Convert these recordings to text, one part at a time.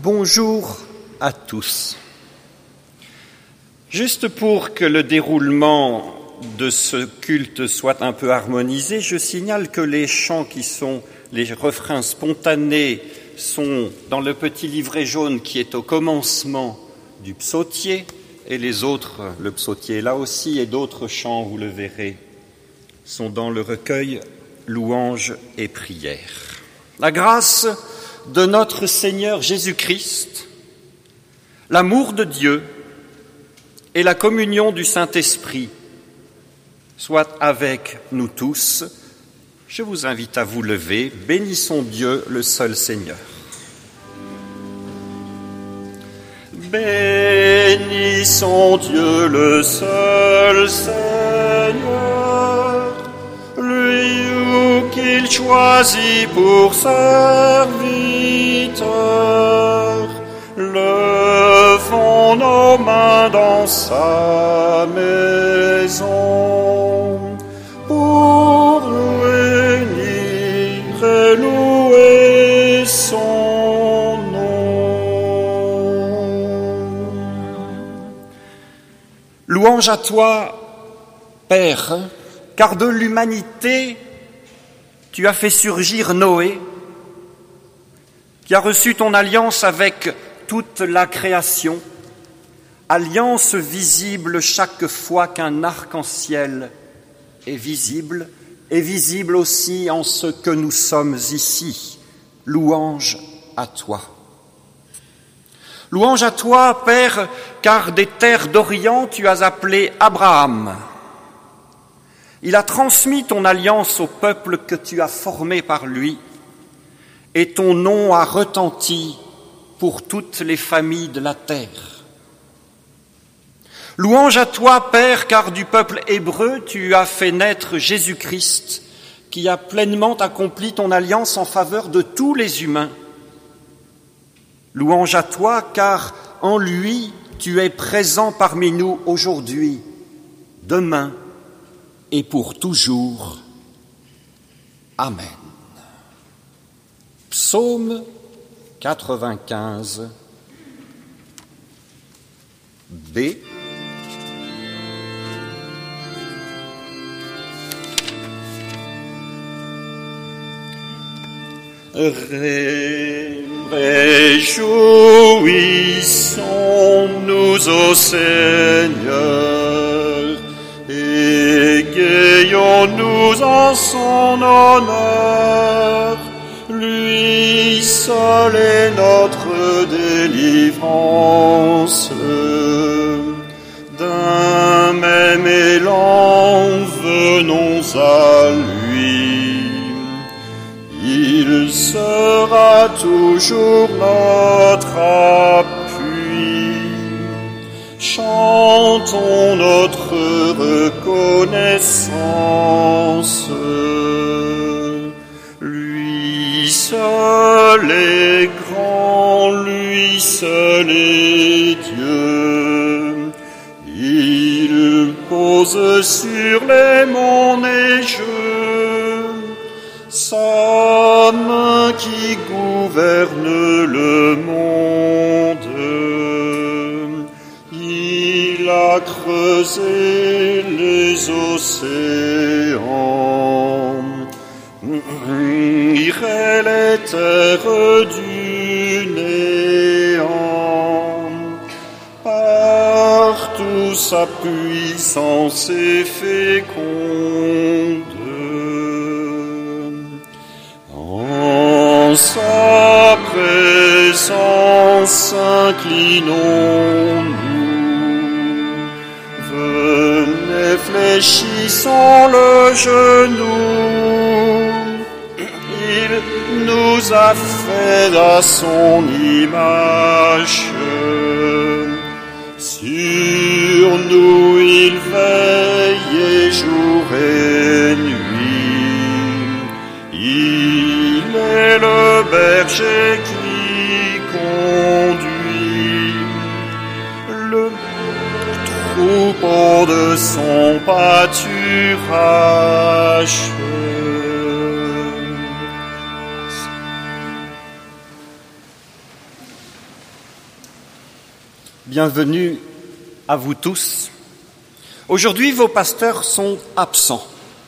Bonjour à tous. Juste pour que le déroulement de ce culte soit un peu harmonisé, je signale que les chants qui sont les refrains spontanés sont dans le petit livret jaune qui est au commencement du psautier, et les autres, le psautier là aussi, et d'autres chants, vous le verrez, sont dans le recueil Louanges et prières. La grâce de notre Seigneur Jésus-Christ, l'amour de Dieu et la communion du Saint-Esprit soient avec nous tous. Je vous invite à vous lever. Bénissons Dieu, le seul Seigneur. Bénissons Dieu, le seul Seigneur, lui qu'il choisit pour serviteur. Levons nos mains dans sa maison pour bénir et louer son nom. Louange à toi, Père, car de l'humanité, tu as fait surgir Noé, qui a reçu ton alliance avec toute la création, alliance visible chaque fois qu'un arc-en-ciel est visible aussi en ce que nous sommes ici. Louange à toi. Louange à toi, Père, car des terres d'Orient tu as appelé Abraham. Il a transmis ton alliance au peuple que tu as formé par lui, et ton nom a retenti pour toutes les familles de la terre. Louange à toi, Père, car du peuple hébreu tu as fait naître Jésus-Christ, qui a pleinement accompli ton alliance en faveur de tous les humains. Louange à toi, car en lui tu es présent parmi nous aujourd'hui, demain et pour toujours. Amen. Psaume 95 B. Réjouissons-nous au Seigneur, égayons-nous en son honneur. Lui seul est notre délivrance. D'un même élan, venons à lui. Il sera toujours notre appui. Chantons notre reconnaissance. Lui seul est grand, lui seul est Dieu. Il pose sur les monts neigeux sa main qui gouverne le monde. Il a creusé les océans, irait les terres du néant. Partout sa puissance est féconde. En sa présence inclinons-nous. Venez, fléchissons le genou. Il nous a fait à son image. Sur nous il veille jour et nuit. Il est le berger qui conduit le troupeau de son pâturage. Bienvenue à vous tous. Aujourd'hui, vos pasteurs sont absents.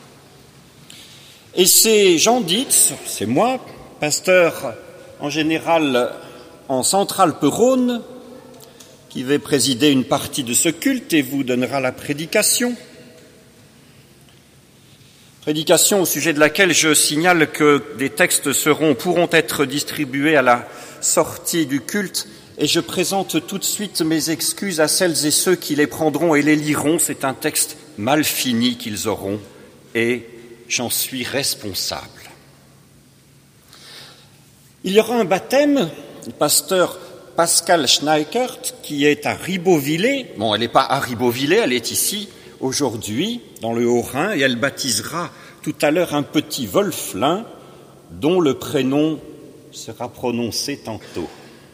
Et c'est Jean Dietz, c'est moi, pasteur en général en Centre-Alpes-Rhône, qui va présider une partie de ce culte et vous donnera la prédication. Prédication au sujet de laquelle je signale que des textes pourront être distribués à la sortie du culte, et je présente tout de suite mes excuses à celles et ceux qui les prendront et les liront. C'est un texte mal fini qu'ils auront, et j'en suis responsable. Il y aura un baptême du pasteur Pascal Schneikert, qui est à Ribeauvillé. Bon, elle n'est pas à Ribeauvillé, elle est ici aujourd'hui, dans le Haut-Rhin, et elle baptisera tout à l'heure un petit Wolflin, dont le prénom sera prononcé tantôt.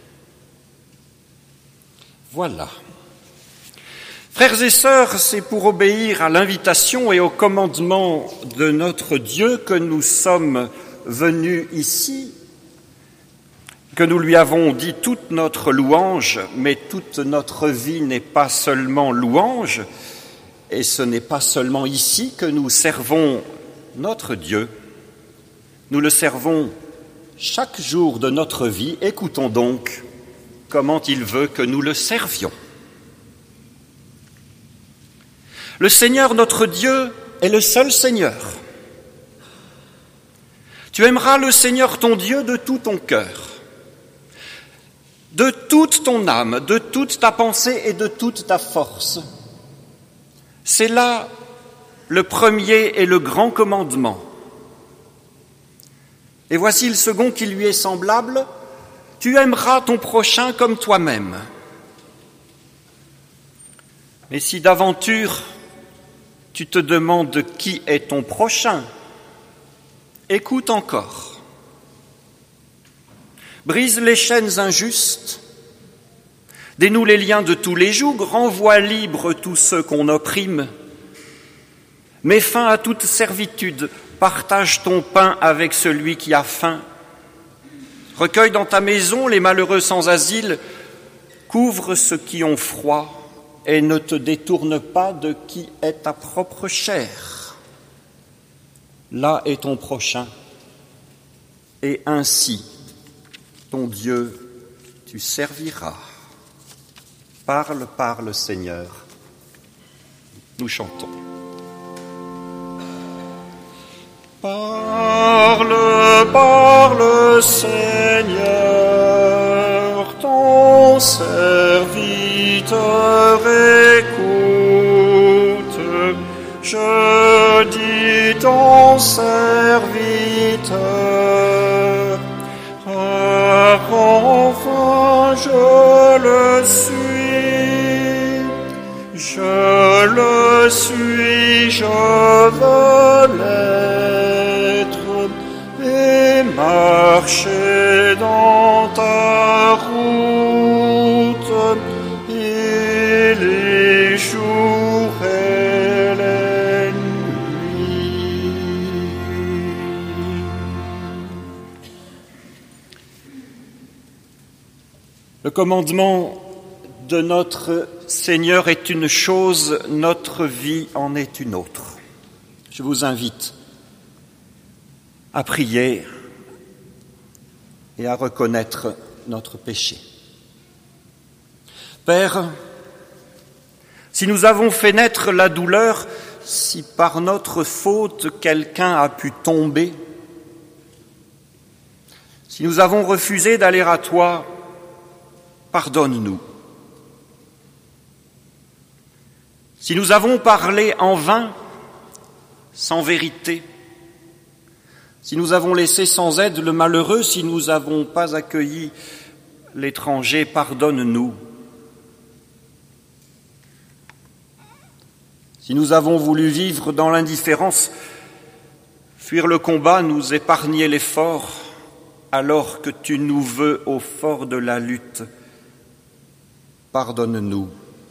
Voilà. Frères et sœurs, c'est pour obéir à l'invitation et au commandement de notre Dieu que nous sommes venus ici, que nous lui avons dit toute notre louange, mais toute notre vie n'est pas seulement louange, et ce n'est pas seulement ici que nous servons notre Dieu. Nous le servons chaque jour de notre vie. Écoutons donc comment il veut que nous le servions. Le Seigneur notre Dieu est le seul Seigneur. Tu aimeras le Seigneur ton Dieu de tout ton cœur, de toute ton âme, de toute ta pensée et de toute ta force. C'est là le premier et le grand commandement. Et voici le second qui lui est semblable: tu aimeras ton prochain comme toi-même. Mais si d'aventure tu te demandes qui est ton prochain, écoute encore. Brise les chaînes injustes, dénoue les liens de tous les jours, renvoie libres tous ceux qu'on opprime, mets fin à toute servitude, partage ton pain avec celui qui a faim, recueille dans ta maison les malheureux sans asile, couvre ceux qui ont froid et ne te détourne pas de qui est ta propre chair. Là est ton prochain, et ainsi ton Dieu tu serviras. Parle, parle, Seigneur. Nous chantons. Parle, parle, Seigneur, ton serviteur écoute. Je dis ton serviteur, car enfin je le suis, je veux l'être et marcher dans ta route, et les jours et les nuits. Le commandement de notre Seigneur est une chose, notre vie en est une autre. Je vous invite à prier et à reconnaître notre péché. Père, si nous avons fait naître la douleur, si par notre faute quelqu'un a pu tomber, si nous avons refusé d'aller à toi, pardonne-nous. Si nous avons parlé en vain, sans vérité, si nous avons laissé sans aide le malheureux, si nous n'avons pas accueilli l'étranger, pardonne-nous. Si nous avons voulu vivre dans l'indifférence, fuir le combat, nous épargner l'effort, alors que tu nous veux au fort de la lutte, pardonne-nous.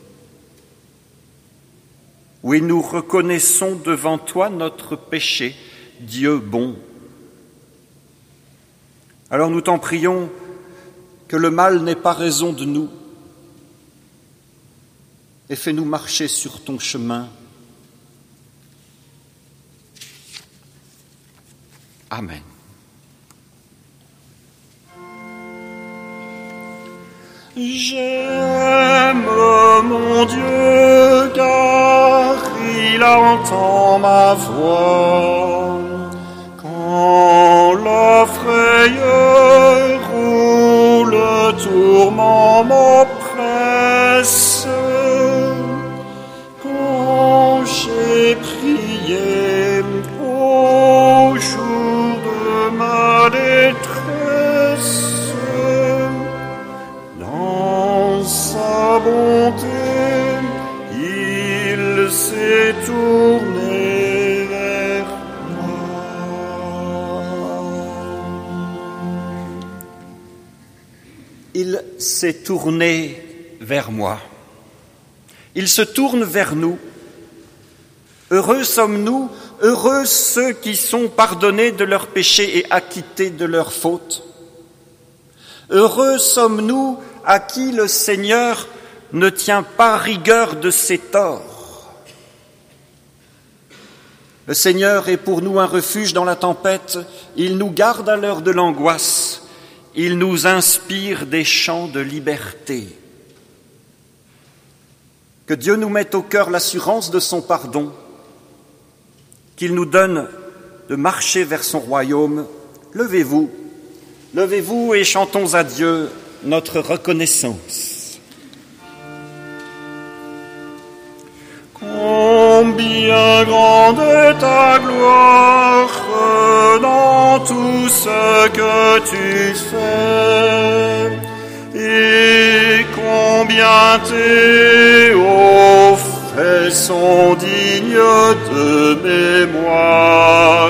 Oui, nous reconnaissons devant toi notre péché, Dieu bon. Alors nous t'en prions que le mal n'ait pas raison de nous, et fais-nous marcher sur ton chemin. Amen. J'aime mon Dieu car il entend ma voix. Quand la frayeur ou le tourment m'oppresse, quand j'ai prié au jour de ma détresse, dans sa bonté, il s'est tourné vers moi. Il s'est tourné vers moi. Il se tourne vers nous. Heureux sommes-nous, heureux ceux qui sont pardonnés de leurs péchés et acquittés de leurs fautes. Heureux sommes-nous à qui le Seigneur ne tient pas rigueur de ses torts. Le Seigneur est pour nous un refuge dans la tempête, il nous garde à l'heure de l'angoisse, il nous inspire des chants de liberté. Que Dieu nous mette au cœur l'assurance de son pardon, qu'il nous donne de marcher vers son royaume. Levez-vous et chantons à Dieu notre reconnaissance. Combien grande est ta gloire dans tout ce que tu fais, et combien tes hauts faits sont dignes de mémoire.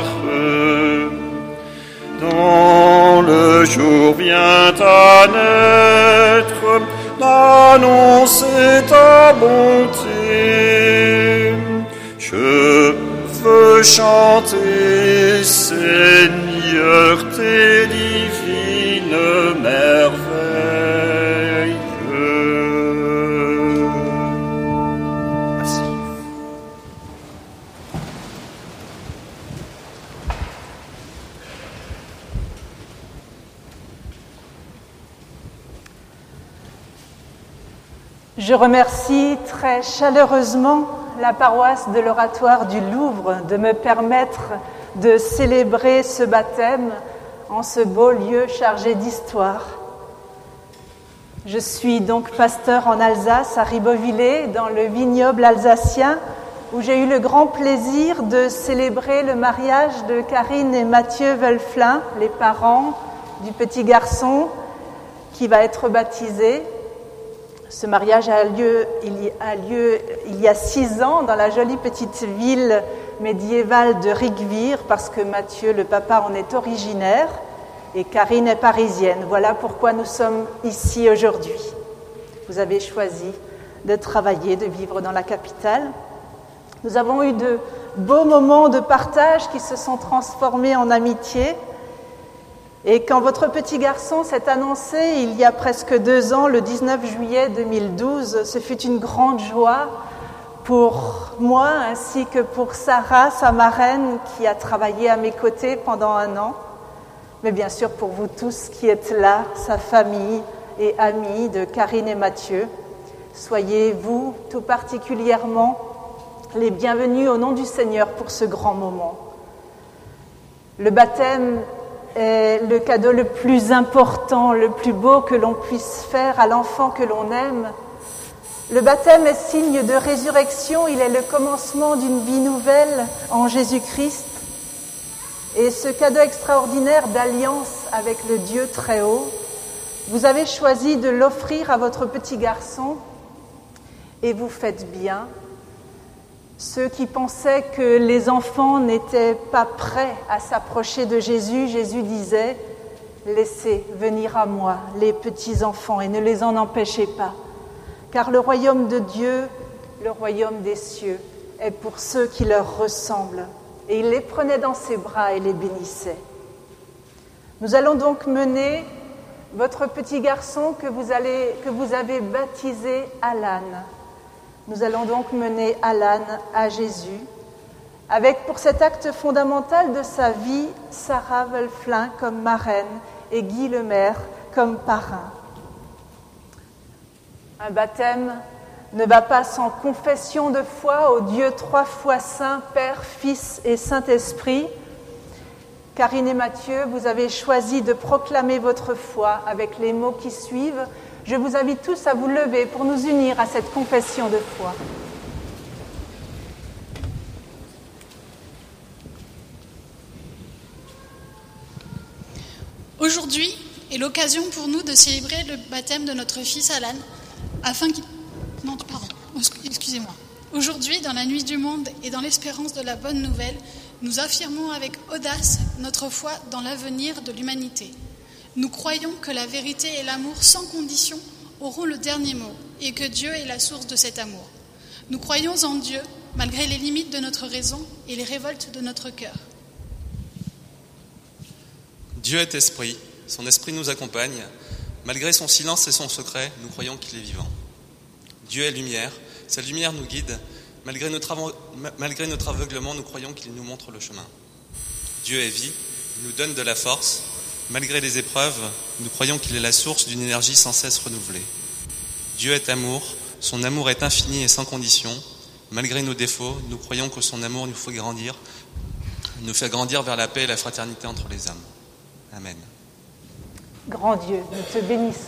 Dans le jour vient à naître d'annoncer ta bonté. Je veux chanter, Seigneur, tes divines merveilles. Merci. Je remercie très chaleureusement la paroisse de l'Oratoire du Louvre de me permettre de célébrer ce baptême en ce beau lieu chargé d'histoire. Je suis donc pasteur en Alsace, à Ribeauvillé, dans le vignoble alsacien, où j'ai eu le grand plaisir de célébrer le mariage de Karine et Mathieu Wölflin, les parents du petit garçon qui va être baptisé. Ce mariage a lieu il y a 6 ans dans la jolie petite ville médiévale de Rigvir, parce que Mathieu, le papa, en est originaire et Karine est parisienne. Voilà pourquoi nous sommes ici aujourd'hui. Vous avez choisi de travailler, de vivre dans la capitale. Nous avons eu de beaux moments de partage qui se sont transformés en amitié. Et quand votre petit garçon s'est annoncé il y a presque 2 ans, le 19 juillet 2012, ce fut une grande joie pour moi ainsi que pour Sarah, sa marraine, qui a travaillé à mes côtés pendant 1 an, mais bien sûr pour vous tous qui êtes là, sa famille et amis de Karine et Mathieu. Soyez vous tout particulièrement les bienvenus au nom du Seigneur pour ce grand moment. Le baptême est le cadeau le plus important, le plus beau que l'on puisse faire à l'enfant que l'on aime. Le baptême est signe de résurrection, il est le commencement d'une vie nouvelle en Jésus-Christ. Et ce cadeau extraordinaire d'alliance avec le Dieu très haut, vous avez choisi de l'offrir à votre petit garçon et vous faites bien. Ceux qui pensaient que les enfants n'étaient pas prêts à s'approcher de Jésus, Jésus disait « Laissez venir à moi les petits enfants et ne les en empêchez pas, car le royaume de Dieu, le royaume des cieux, est pour ceux qui leur ressemblent. » Et il les prenait dans ses bras et les bénissait. Nous allons donc mener votre petit garçon que vous avez baptisé Alan Nous allons donc mener Alan à Jésus, avec pour cet acte fondamental de sa vie, Sarah Wölflin comme marraine et Guy Lemaire comme parrain. Un baptême ne va pas sans confession de foi au Dieu 3 fois saint, Père, Fils et Saint-Esprit. Karine et Mathieu, vous avez choisi de proclamer votre foi avec les mots qui suivent. Je vous invite tous à vous lever pour nous unir à cette confession de foi. Aujourd'hui est l'occasion pour nous de célébrer le baptême de notre fils Alan, afin qu'il... Non, pardon, excusez-moi. Aujourd'hui, dans la nuit du monde et dans l'espérance de la bonne nouvelle, nous affirmons avec audace notre foi dans l'avenir de l'humanité. Nous croyons que la vérité et l'amour sans condition auront le dernier mot et que Dieu est la source de cet amour. Nous croyons en Dieu malgré les limites de notre raison et les révoltes de notre cœur. Dieu est esprit, son esprit nous accompagne. Malgré son silence et son secret, nous croyons qu'il est vivant. Dieu est lumière, sa lumière nous guide. Malgré notre aveuglement, nous croyons qu'il nous montre le chemin. Dieu est vie, il nous donne de la force. Malgré les épreuves, nous croyons qu'il est la source d'une énergie sans cesse renouvelée. Dieu est amour, son amour est infini et sans condition. Malgré nos défauts, nous croyons que son amour nous fait grandir vers la paix et la fraternité entre les hommes. Amen. Grand Dieu, nous te bénissons.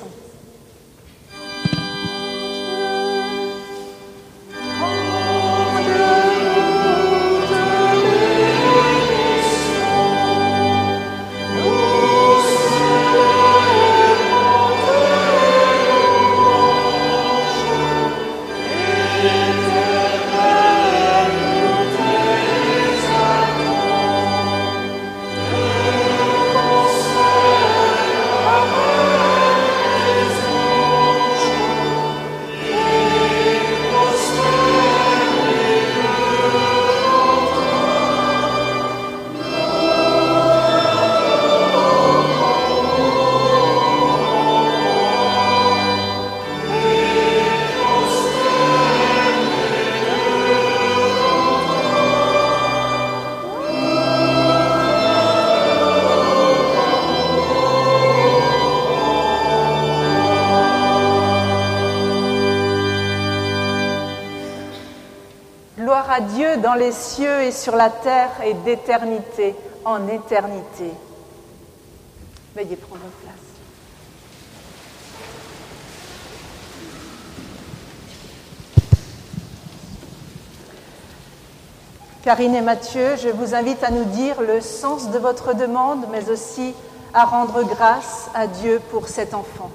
Gloire à Dieu dans les cieux et sur la terre et d'éternité en éternité. Veuillez prendre place. Karine et Mathieu, je vous invite à nous dire le sens de votre demande, mais aussi à rendre grâce à Dieu pour cet enfant.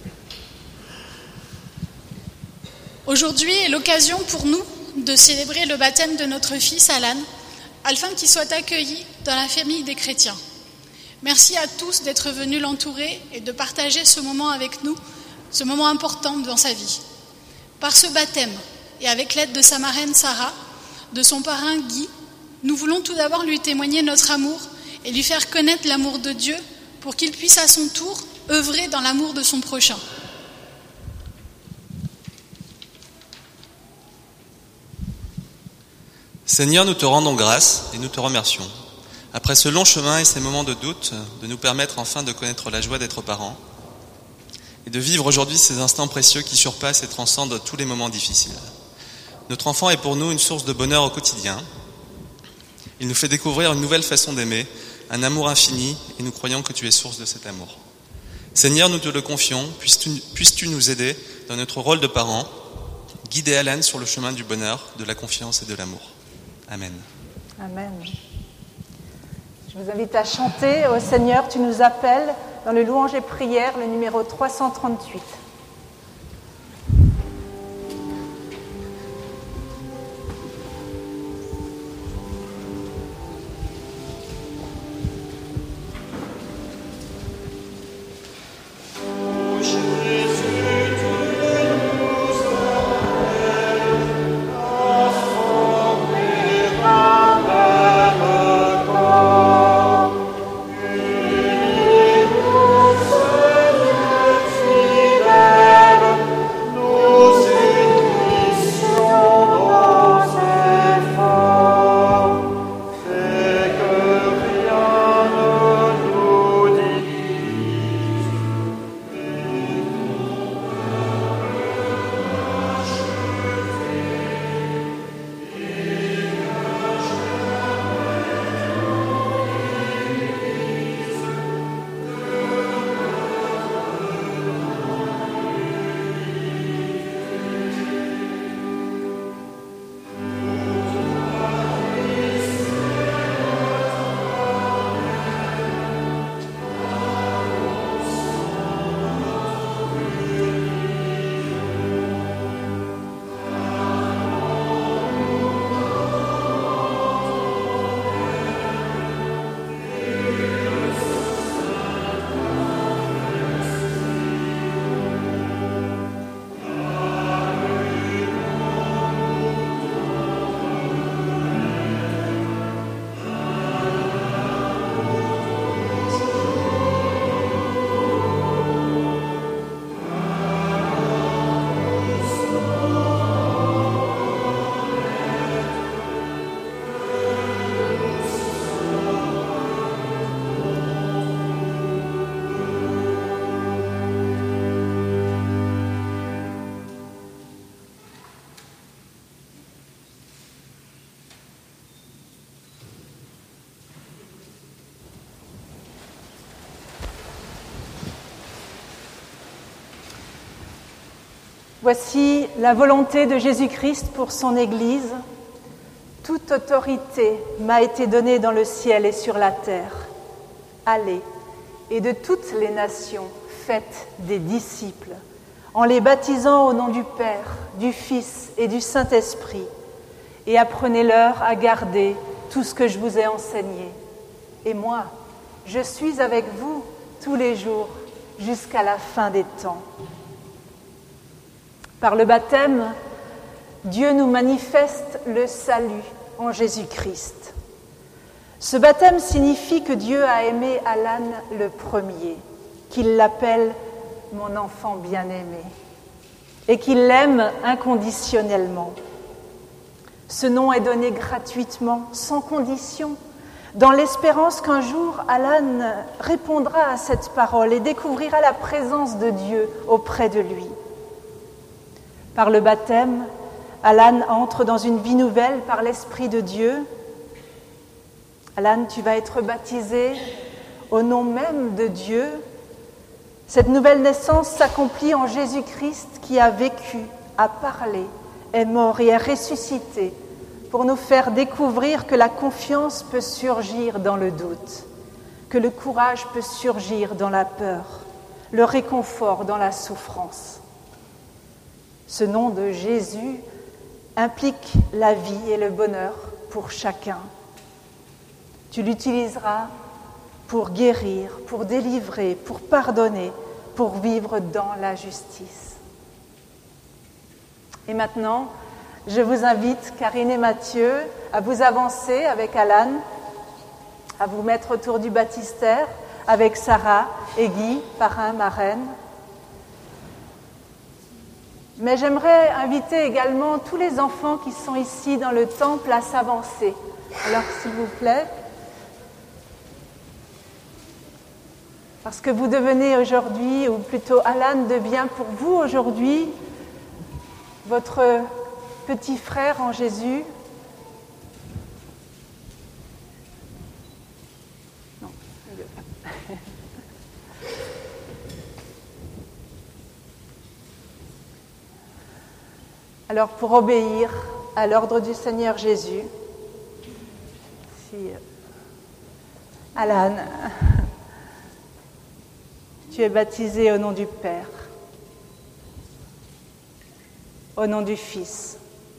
Aujourd'hui est l'occasion pour nous de célébrer le baptême de notre fils Alan, afin qu'il soit accueilli dans la famille des chrétiens. Merci à tous d'être venus l'entourer et de partager ce moment avec nous, ce moment important dans sa vie. Par ce baptême, et avec l'aide de sa marraine Sarah, de son parrain Guy, nous voulons tout d'abord lui témoigner notre amour et lui faire connaître l'amour de Dieu pour qu'il puisse à son tour œuvrer dans l'amour de son prochain. Seigneur, nous te rendons grâce et nous te remercions. Après ce long chemin et ces moments de doute, de nous permettre enfin de connaître la joie d'être parents et de vivre aujourd'hui ces instants précieux qui surpassent et transcendent tous les moments difficiles. Notre enfant est pour nous une source de bonheur au quotidien. Il nous fait découvrir une nouvelle façon d'aimer, un amour infini, et nous croyons que tu es source de cet amour. Seigneur, nous te le confions, puisses-tu nous aider dans notre rôle de parents, guider Alan sur le chemin du bonheur, de la confiance et de l'amour. Amen. Amen. Je vous invite à chanter « Ô Seigneur, tu nous appelles » dans le louange et prière, le numéro 338. Fidèle Voici la volonté de Jésus-Christ pour son Église. Toute autorité m'a été donnée dans le ciel et sur la terre. Allez, et de toutes les nations, faites des disciples, en les baptisant au nom du Père, du Fils et du Saint-Esprit, et apprenez-leur à garder tout ce que je vous ai enseigné. Et moi, je suis avec vous tous les jours jusqu'à la fin des temps. Par le baptême, Dieu nous manifeste le salut en Jésus-Christ. Ce baptême signifie que Dieu a aimé Alan le premier, qu'il l'appelle « mon enfant bien-aimé » et qu'il l'aime inconditionnellement. Ce nom est donné gratuitement, sans condition, dans l'espérance qu'un jour Alan répondra à cette parole et découvrira la présence de Dieu auprès de lui. Par le baptême, Alan entre dans une vie nouvelle par l'Esprit de Dieu. Alan, tu vas être baptisé au nom même de Dieu. Cette nouvelle naissance s'accomplit en Jésus-Christ qui a vécu, a parlé, est mort et est ressuscité pour nous faire découvrir que la confiance peut surgir dans le doute, que le courage peut surgir dans la peur, le réconfort dans la souffrance. Ce nom de Jésus implique la vie et le bonheur pour chacun. Tu l'utiliseras pour guérir, pour délivrer, pour pardonner, pour vivre dans la justice. Et maintenant, je vous invite, Karine et Mathieu, à vous avancer avec Alan, à vous mettre autour du baptistère avec Sarah et Guy, parrain, marraine. Mais j'aimerais inviter également tous les enfants qui sont ici dans le temple à s'avancer. Alors, s'il vous plaît, parce que vous devenez aujourd'hui, ou plutôt Alan devient pour vous aujourd'hui, votre petit frère en Jésus. Non, il veut pas. Alors, pour obéir à l'ordre du Seigneur Jésus, Alan, tu es baptisé au nom du Père, au nom du Fils,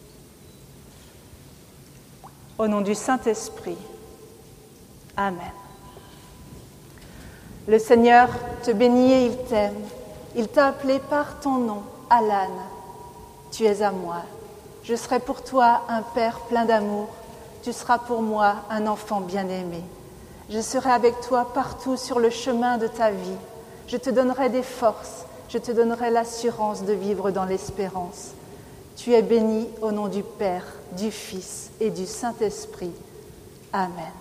au nom du Saint-Esprit. Amen. Le Seigneur te bénit et il t'aime. Il t'a appelé par ton nom, Alan. Tu es à moi. Je serai pour toi un Père plein d'amour. Tu seras pour moi un enfant bien-aimé. Je serai avec toi partout sur le chemin de ta vie. Je te donnerai des forces. Je te donnerai l'assurance de vivre dans l'espérance. Tu es béni au nom du Père, du Fils et du Saint-Esprit. Amen.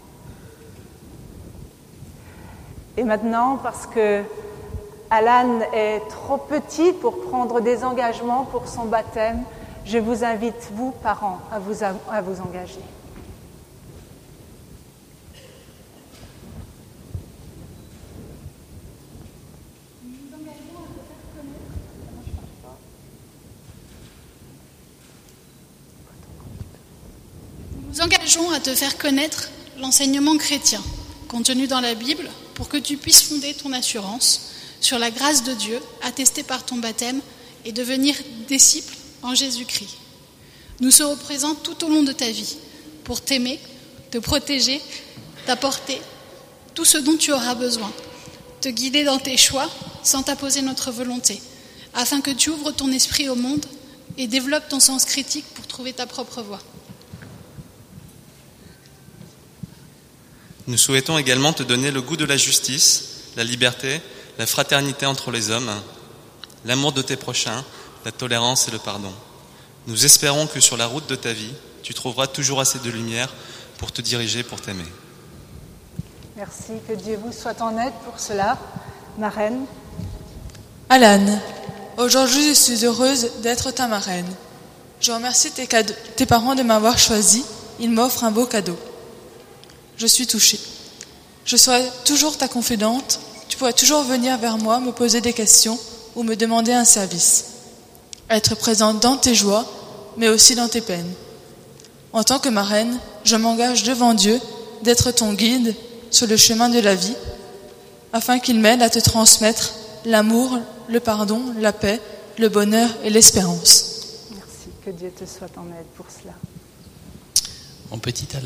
Et maintenant, parce que Alan est trop petit pour prendre des engagements pour son baptême, je vous invite, vous, parents, à vous engager. Nous nous engageons à te faire connaître l'enseignement chrétien contenu dans la Bible pour que tu puisses fonder ton assurance sur la grâce de Dieu attestée par ton baptême et devenir disciple en Jésus-Christ. Nous serons présents tout au long de ta vie pour t'aimer, te protéger, t'apporter tout ce dont tu auras besoin, te guider dans tes choix sans t'imposer notre volonté, afin que tu ouvres ton esprit au monde et développes ton sens critique pour trouver ta propre voie. Nous souhaitons également te donner le goût de la justice, la liberté, la fraternité entre les hommes, l'amour de tes prochains, la tolérance et le pardon. Nous espérons que sur la route de ta vie, tu trouveras toujours assez de lumière pour te diriger, pour t'aimer. Merci, que Dieu vous soit en aide pour cela. Marraine. Alan, aujourd'hui je suis heureuse d'être ta marraine. Je remercie tes parents de m'avoir choisi. Ils m'offrent un beau cadeau. Je suis touchée. Je serai toujours ta confidente. Tu pourras toujours venir vers moi, me poser des questions ou me demander un service. être présente dans tes joies, mais aussi dans tes peines. En tant que marraine, je m'engage devant Dieu d'être ton guide sur le chemin de la vie, afin qu'il m'aide à te transmettre l'amour, le pardon, la paix, le bonheur et l'espérance. Merci, que Dieu te soit en aide pour cela. Mon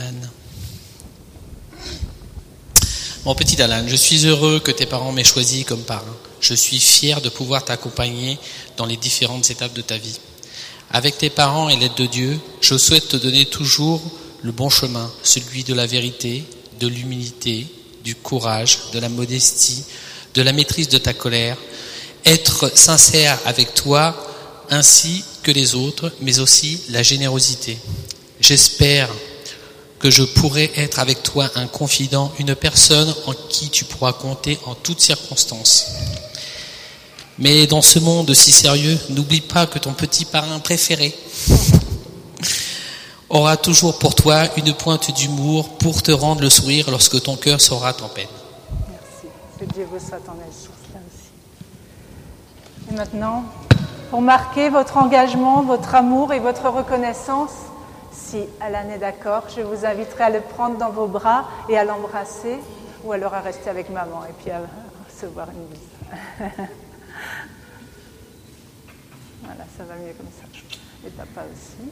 petit Alan, je suis heureux que tes parents m'aient choisi comme parrain. Je suis fier de pouvoir t'accompagner dans les différentes étapes de ta vie. Avec tes parents et l'aide de Dieu, je souhaite te donner toujours le bon chemin, celui de la vérité, de l'humilité, du courage, de la modestie, de la maîtrise de ta colère, être sincère avec toi ainsi que les autres, mais aussi la générosité. J'espère que je pourrai être avec toi un confident, une personne en qui tu pourras compter en toutes circonstances. Mais dans ce monde si sérieux, n'oublie pas que ton petit parrain préféré aura toujours pour toi une pointe d'humour pour te rendre le sourire lorsque ton cœur sera en peine. Merci, que Dieu vous soit en aide sur cela aussi. Et maintenant, pour marquer votre engagement, votre amour et votre reconnaissance, si Alan est d'accord, je vous inviterai à le prendre dans vos bras et à l'embrasser, ou alors à rester avec maman et puis à recevoir une bise. Voilà, ça va mieux comme ça. Et papa aussi.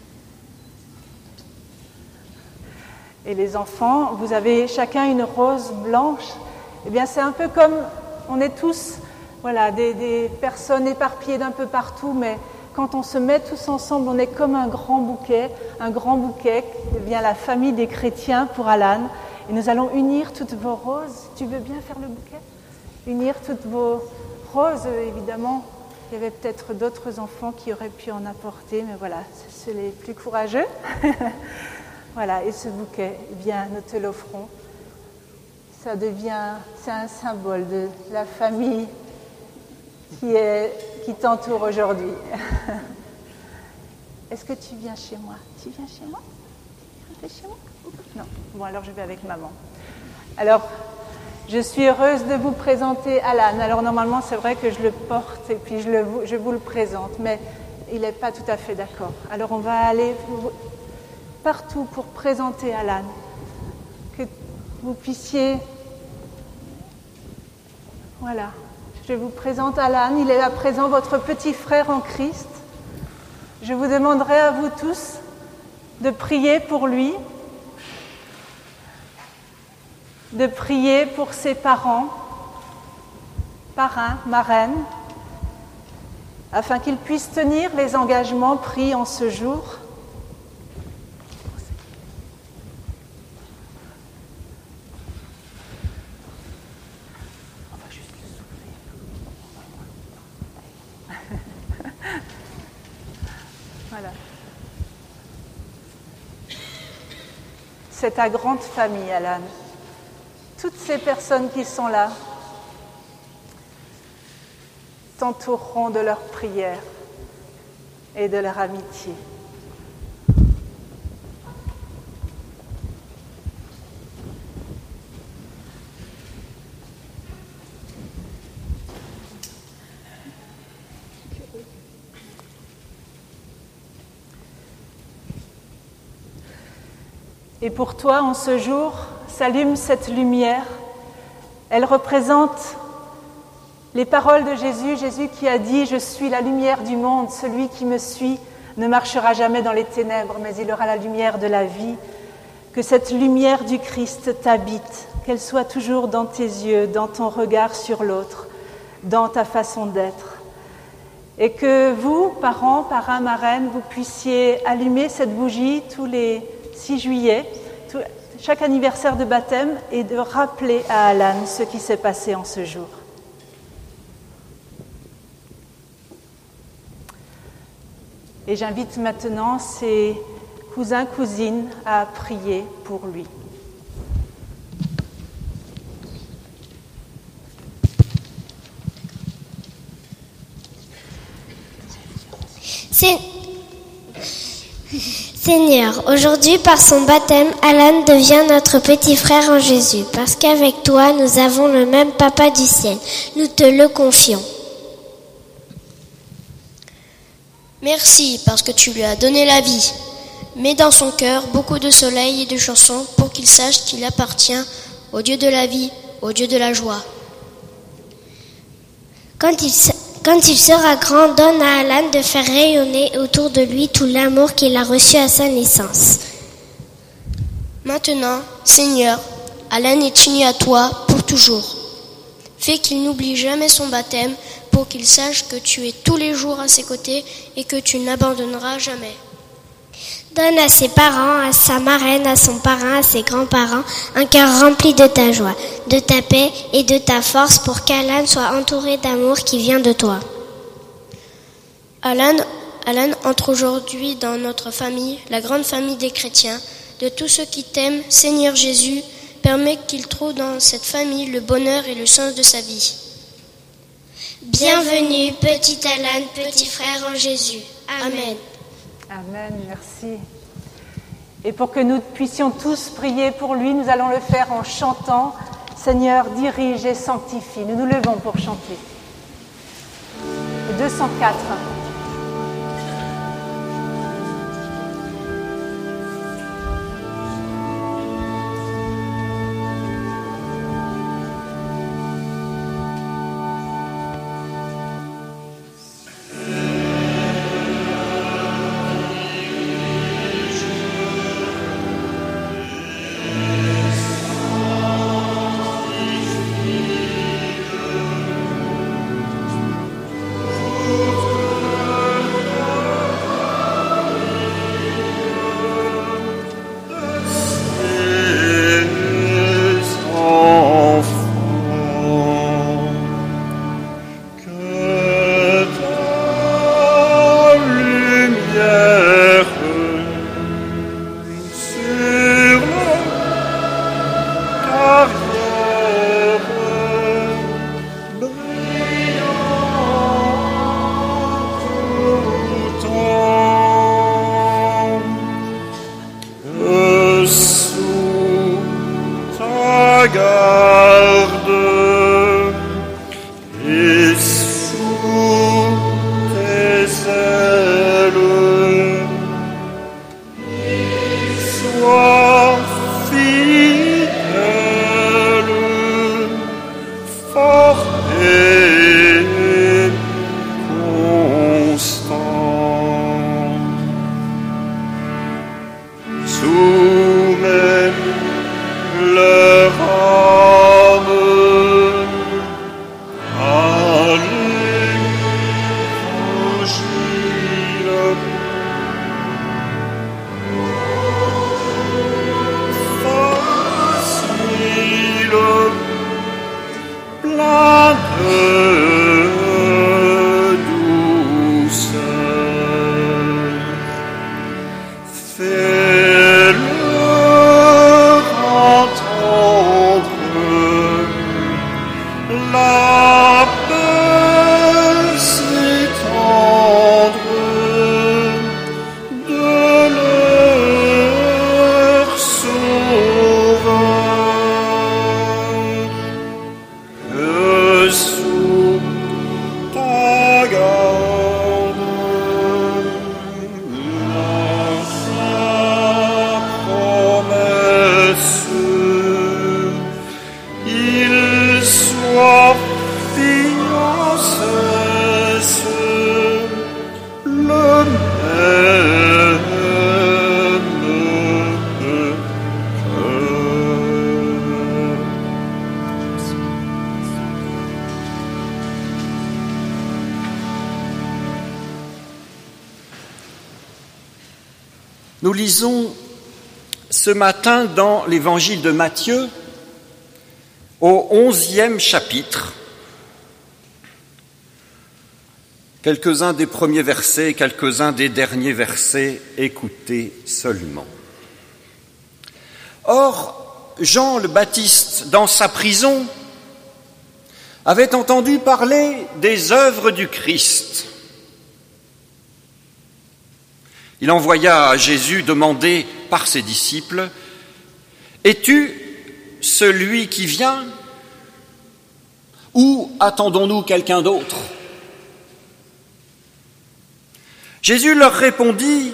Et les enfants, vous avez chacun une rose blanche. Eh bien, c'est un peu comme, on est tous, voilà, des personnes éparpillées d'un peu partout, mais quand on se met tous ensemble, on est comme un grand bouquet qui devient la famille des chrétiens pour Alan. Et nous allons unir toutes vos roses. Tu veux bien faire le bouquet ? Unir toutes vos roses, évidemment. Il y avait peut-être d'autres enfants qui auraient pu en apporter, mais voilà, c'est les plus courageux. Voilà, et ce bouquet, eh bien, nous te l'offrons. C'est un symbole de la famille qui t'entoure aujourd'hui. Est-ce que tu viens chez moi ? Tu viens chez moi ? Tu viens chez moi ? Non. Bon, alors je vais avec maman. Alors, je suis heureuse de vous présenter Alan. Alors normalement, c'est vrai que je le porte et puis je vous le présente, mais il n'est pas tout à fait d'accord. Alors on va aller partout pour présenter Alan. Que vous puissiez... Voilà. Je vous présente Alan. Il est à présent votre petit frère en Christ. Je vous demanderai à vous tous de prier pour lui, de prier pour ses parents, parrains, marraines, afin qu'ils puissent tenir les engagements pris en ce jour. Voilà. C'est ta grande famille, Alan. Toutes ces personnes qui sont là t'entoureront de leurs prières et de leur amitié. Et pour toi, en ce jour, s'allume cette lumière. Elle représente les paroles de Jésus, Jésus qui a dit « Je suis la lumière du monde, celui qui me suit ne marchera jamais dans les ténèbres, mais il aura la lumière de la vie. » Que cette lumière du Christ t'habite, qu'elle soit toujours dans tes yeux, dans ton regard sur l'autre, dans ta façon d'être. Et que vous, parents, parrains, marraines, vous puissiez allumer cette bougie tous les 6 juillet, chaque anniversaire de baptême, et de rappeler à Alan ce qui s'est passé en ce jour. Et j'invite maintenant ses cousins, cousines à prier pour lui. Seigneur, aujourd'hui par son baptême, Alan devient notre petit frère en Jésus, parce qu'avec toi, nous avons le même Papa du ciel. Nous te le confions. Merci parce que tu lui as donné la vie. Mets dans son cœur beaucoup de soleil et de chansons pour qu'il sache qu'il appartient au Dieu de la vie, au Dieu de la joie. Quand il sera grand, donne à Alan de faire rayonner autour de lui tout l'amour qu'il a reçu à sa naissance. Maintenant, Seigneur, Alan est uni à toi pour toujours. Fais qu'il n'oublie jamais son baptême pour qu'il sache que tu es tous les jours à ses côtés et que tu n'abandonneras jamais. Donne à ses parents, à sa marraine, à son parrain, à ses grands-parents, un cœur rempli de ta joie, de ta paix et de ta force pour qu'Alan soit entouré d'amour qui vient de toi. Alan entre aujourd'hui dans notre famille, la grande famille des chrétiens. De tous ceux qui t'aiment, Seigneur Jésus, permets qu'il trouve dans cette famille le bonheur et le sens de sa vie. Bienvenue, petit Alan, petit frère en Jésus. Amen. Amen, merci. Et pour que nous puissions tous prier pour lui, nous allons le faire en chantant « Seigneur, dirige et sanctifie ». Nous nous levons pour chanter. 204. Nous lisons ce matin dans l'évangile de Matthieu, au 11e chapitre, quelques-uns des premiers versets, quelques-uns des derniers versets, écoutez seulement. Or, Jean le Baptiste, dans sa prison, avait entendu parler des œuvres du Christ. Il envoya à Jésus demander par ses disciples « Es-tu celui qui vient ou attendons-nous quelqu'un d'autre » Jésus leur répondit,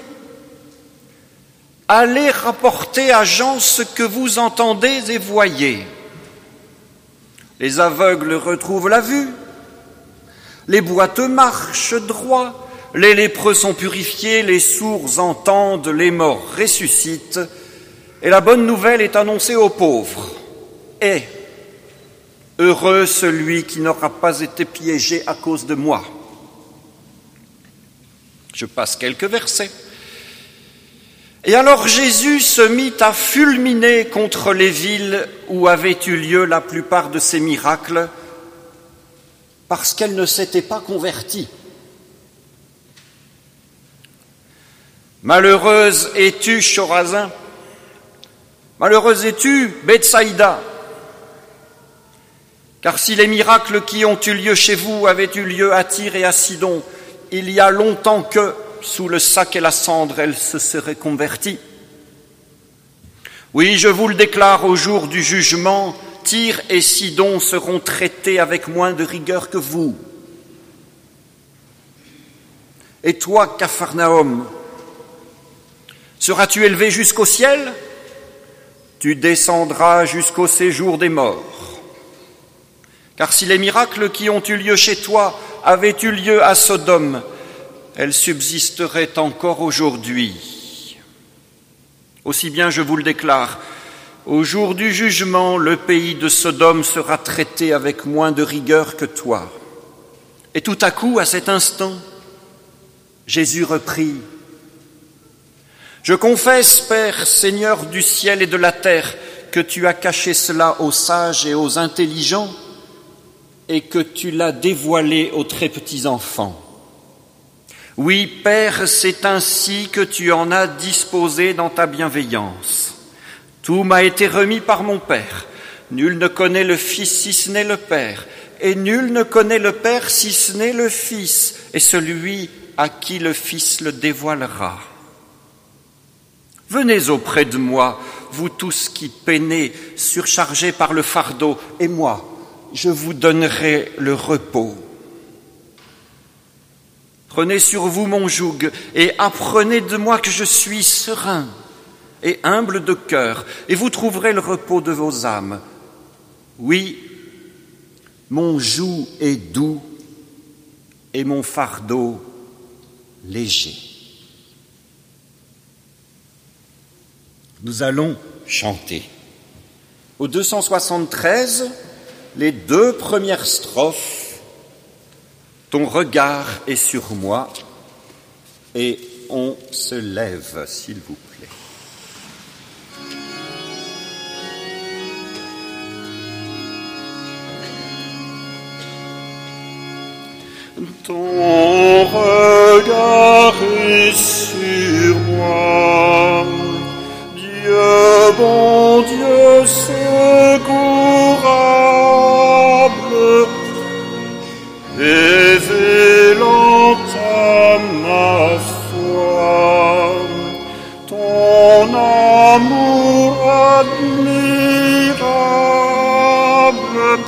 « Allez rapporter à Jean ce que vous entendez et voyez. Les aveugles retrouvent la vue, les boiteux marchent droit, les lépreux sont purifiés, les sourds entendent, les morts ressuscitent, et la bonne nouvelle est annoncée aux pauvres. Et heureux celui qui n'aura pas été piégé à cause de moi. » Je passe quelques versets. Et alors Jésus se mit à fulminer contre les villes où avaient eu lieu la plupart de ces miracles, parce qu'elles ne s'étaient pas converties. Malheureuse es-tu, Chorazin, malheureuse es-tu, Bethsaïda, car si les miracles qui ont eu lieu chez vous avaient eu lieu à Tyr et à Sidon, il y a longtemps que, sous le sac et la cendre, elles se seraient converties. Oui, je vous le déclare, au jour du jugement, Tyr et Sidon seront traités avec moins de rigueur que vous. Et toi, Capharnaüm, seras-tu élevé jusqu'au ciel? Tu descendras jusqu'au séjour des morts. Car si les miracles qui ont eu lieu chez toi avaient eu lieu à Sodome, elles subsisteraient encore aujourd'hui. Aussi bien je vous le déclare, au jour du jugement, le pays de Sodome sera traité avec moins de rigueur que toi. Et tout à coup, à cet instant, Jésus reprit, « Je confesse, Père, Seigneur du ciel et de la terre, que tu as caché cela aux sages et aux intelligents, et que tu l'as dévoilé aux très petits enfants. Oui, Père, c'est ainsi que tu en as disposé dans ta bienveillance. Tout m'a été remis par mon Père. Nul ne connaît le Fils si ce n'est le Père, et nul ne connaît le Père si ce n'est le Fils, et celui à qui le Fils le dévoilera. Venez auprès de moi, vous tous qui peinez, surchargés par le fardeau, et moi, je vous donnerai le repos. Prenez sur vous mon joug et apprenez de moi que je suis serein et humble de cœur, et vous trouverez le repos de vos âmes. Oui, mon joug est doux et mon fardeau léger. » Nous allons chanter. Au 273, les 2 premières strophes. Ton regard est sur moi, et on se lève, s'il vous plaît. Ton regard est sur moi, Dieu, bon Dieu, secourable, révélant à ma foi ton amour admirable.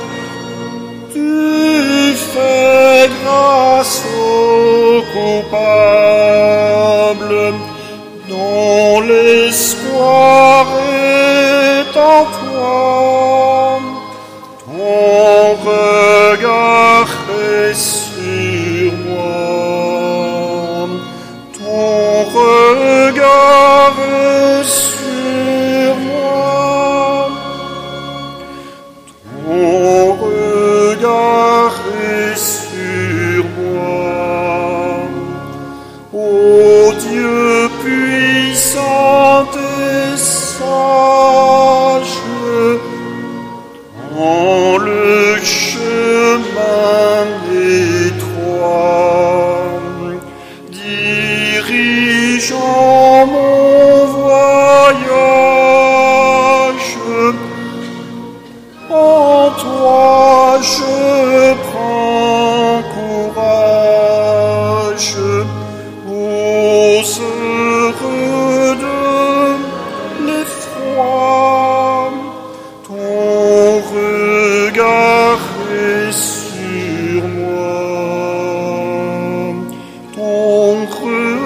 Tu fais grâce aux coupables, dont l'espoir est en toi. Ton regard est sur moi, ton regard est sur moi, ton regard est sur moi. Ô Dieu puissant et sage, dans le chemin étroit, dirigeant mon voyage, en toi je prends courage, aux heureux de l'effroi. Ton regard est sur moi, ton regard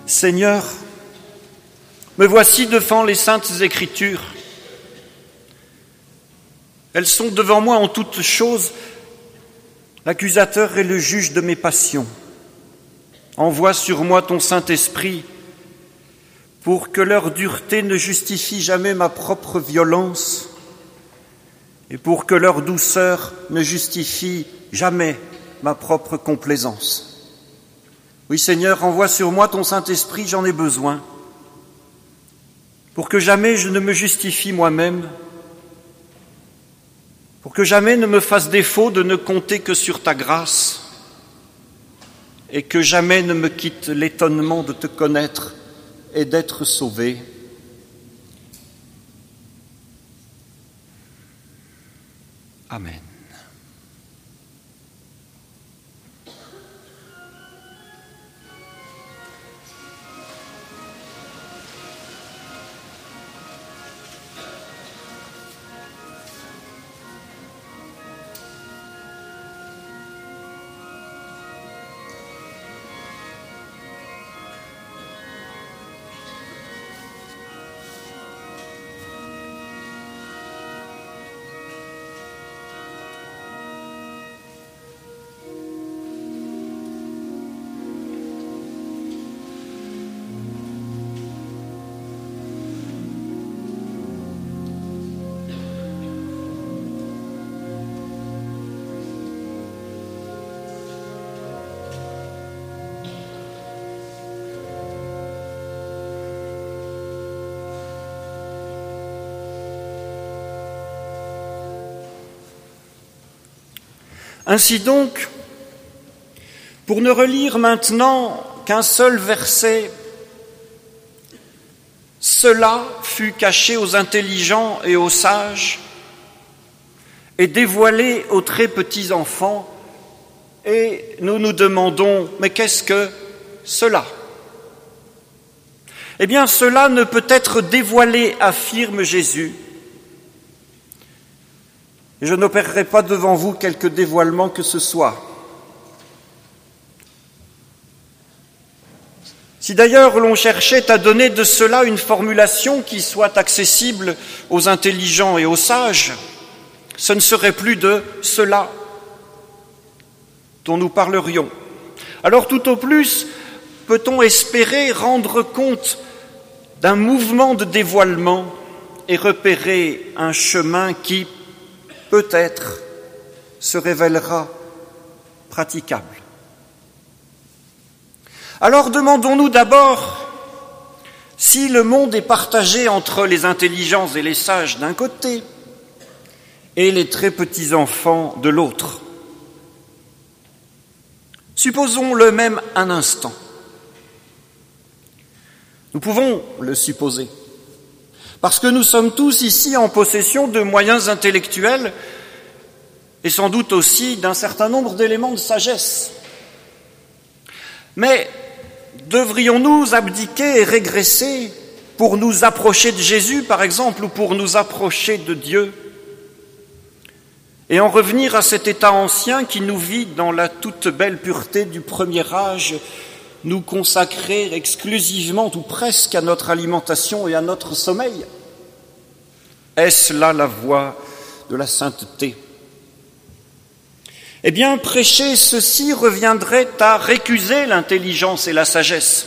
Seigneur, me voici devant les saintes Écritures. Elles sont devant moi en toutes choses, l'accusateur et le juge de mes passions. Envoie sur moi ton Saint-Esprit pour que leur dureté ne justifie jamais ma propre violence et pour que leur douceur ne justifie jamais ma propre complaisance. Oui, Seigneur, envoie sur moi ton Saint-Esprit, j'en ai besoin, pour que jamais je ne me justifie moi-même, pour que jamais ne me fasse défaut de ne compter que sur ta grâce et que jamais ne me quitte l'étonnement de te connaître et d'être sauvé. Amen. Ainsi donc, pour ne relire maintenant qu'un seul verset, cela fut caché aux intelligents et aux sages et dévoilé aux très petits enfants, et nous nous demandons, mais qu'est-ce que cela ? Eh bien, cela ne peut être dévoilé, affirme Jésus. Je n'opérerai pas devant vous quelque dévoilement que ce soit. Si d'ailleurs l'on cherchait à donner de cela une formulation qui soit accessible aux intelligents et aux sages, ce ne serait plus de cela dont nous parlerions. Alors tout au plus, peut-on espérer rendre compte d'un mouvement de dévoilement et repérer un chemin qui, peut-être, se révélera praticable. Alors demandons-nous d'abord si le monde est partagé entre les intelligents et les sages d'un côté et les très petits enfants de l'autre. Supposons-le même un instant. Nous pouvons le supposer. Parce que nous sommes tous ici en possession de moyens intellectuels et sans doute aussi d'un certain nombre d'éléments de sagesse. Mais devrions-nous abdiquer et régresser pour nous approcher de Jésus, par exemple, ou pour nous approcher de Dieu, et en revenir à cet état ancien qui nous vit dans la toute belle pureté du premier âge, nous consacrer exclusivement ou presque à notre alimentation et à notre sommeil? Est-ce là la voie de la sainteté? Eh bien, prêcher ceci reviendrait à récuser l'intelligence et la sagesse.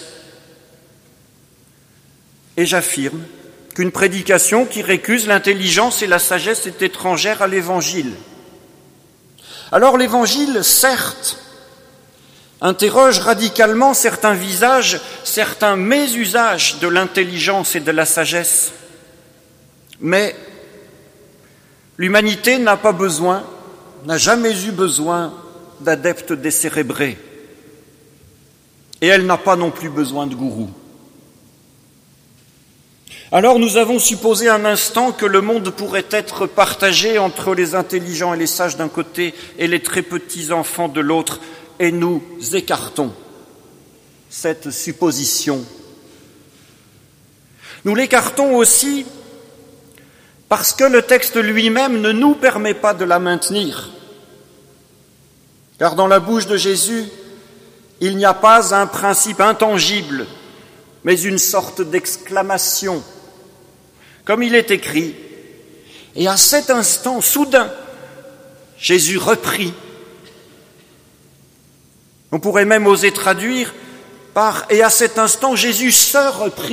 Et j'affirme qu'une prédication qui récuse l'intelligence et la sagesse est étrangère à l'Évangile. Alors l'Évangile, certes, interroge radicalement certains visages, certains mésusages de l'intelligence et de la sagesse. Mais l'humanité n'a jamais eu besoin d'adeptes décérébrés. Et elle n'a pas non plus besoin de gourous. Alors nous avons supposé un instant que le monde pourrait être partagé entre les intelligents et les sages d'un côté et les très petits enfants de l'autre, et nous écartons cette supposition. Nous l'écartons aussi parce que le texte lui-même ne nous permet pas de la maintenir. Car dans la bouche de Jésus, il n'y a pas un principe intangible mais une sorte d'exclamation. Comme il est écrit, et à cet instant, soudain, Jésus reprit. On pourrait même oser traduire par « et à cet instant, Jésus se reprit ».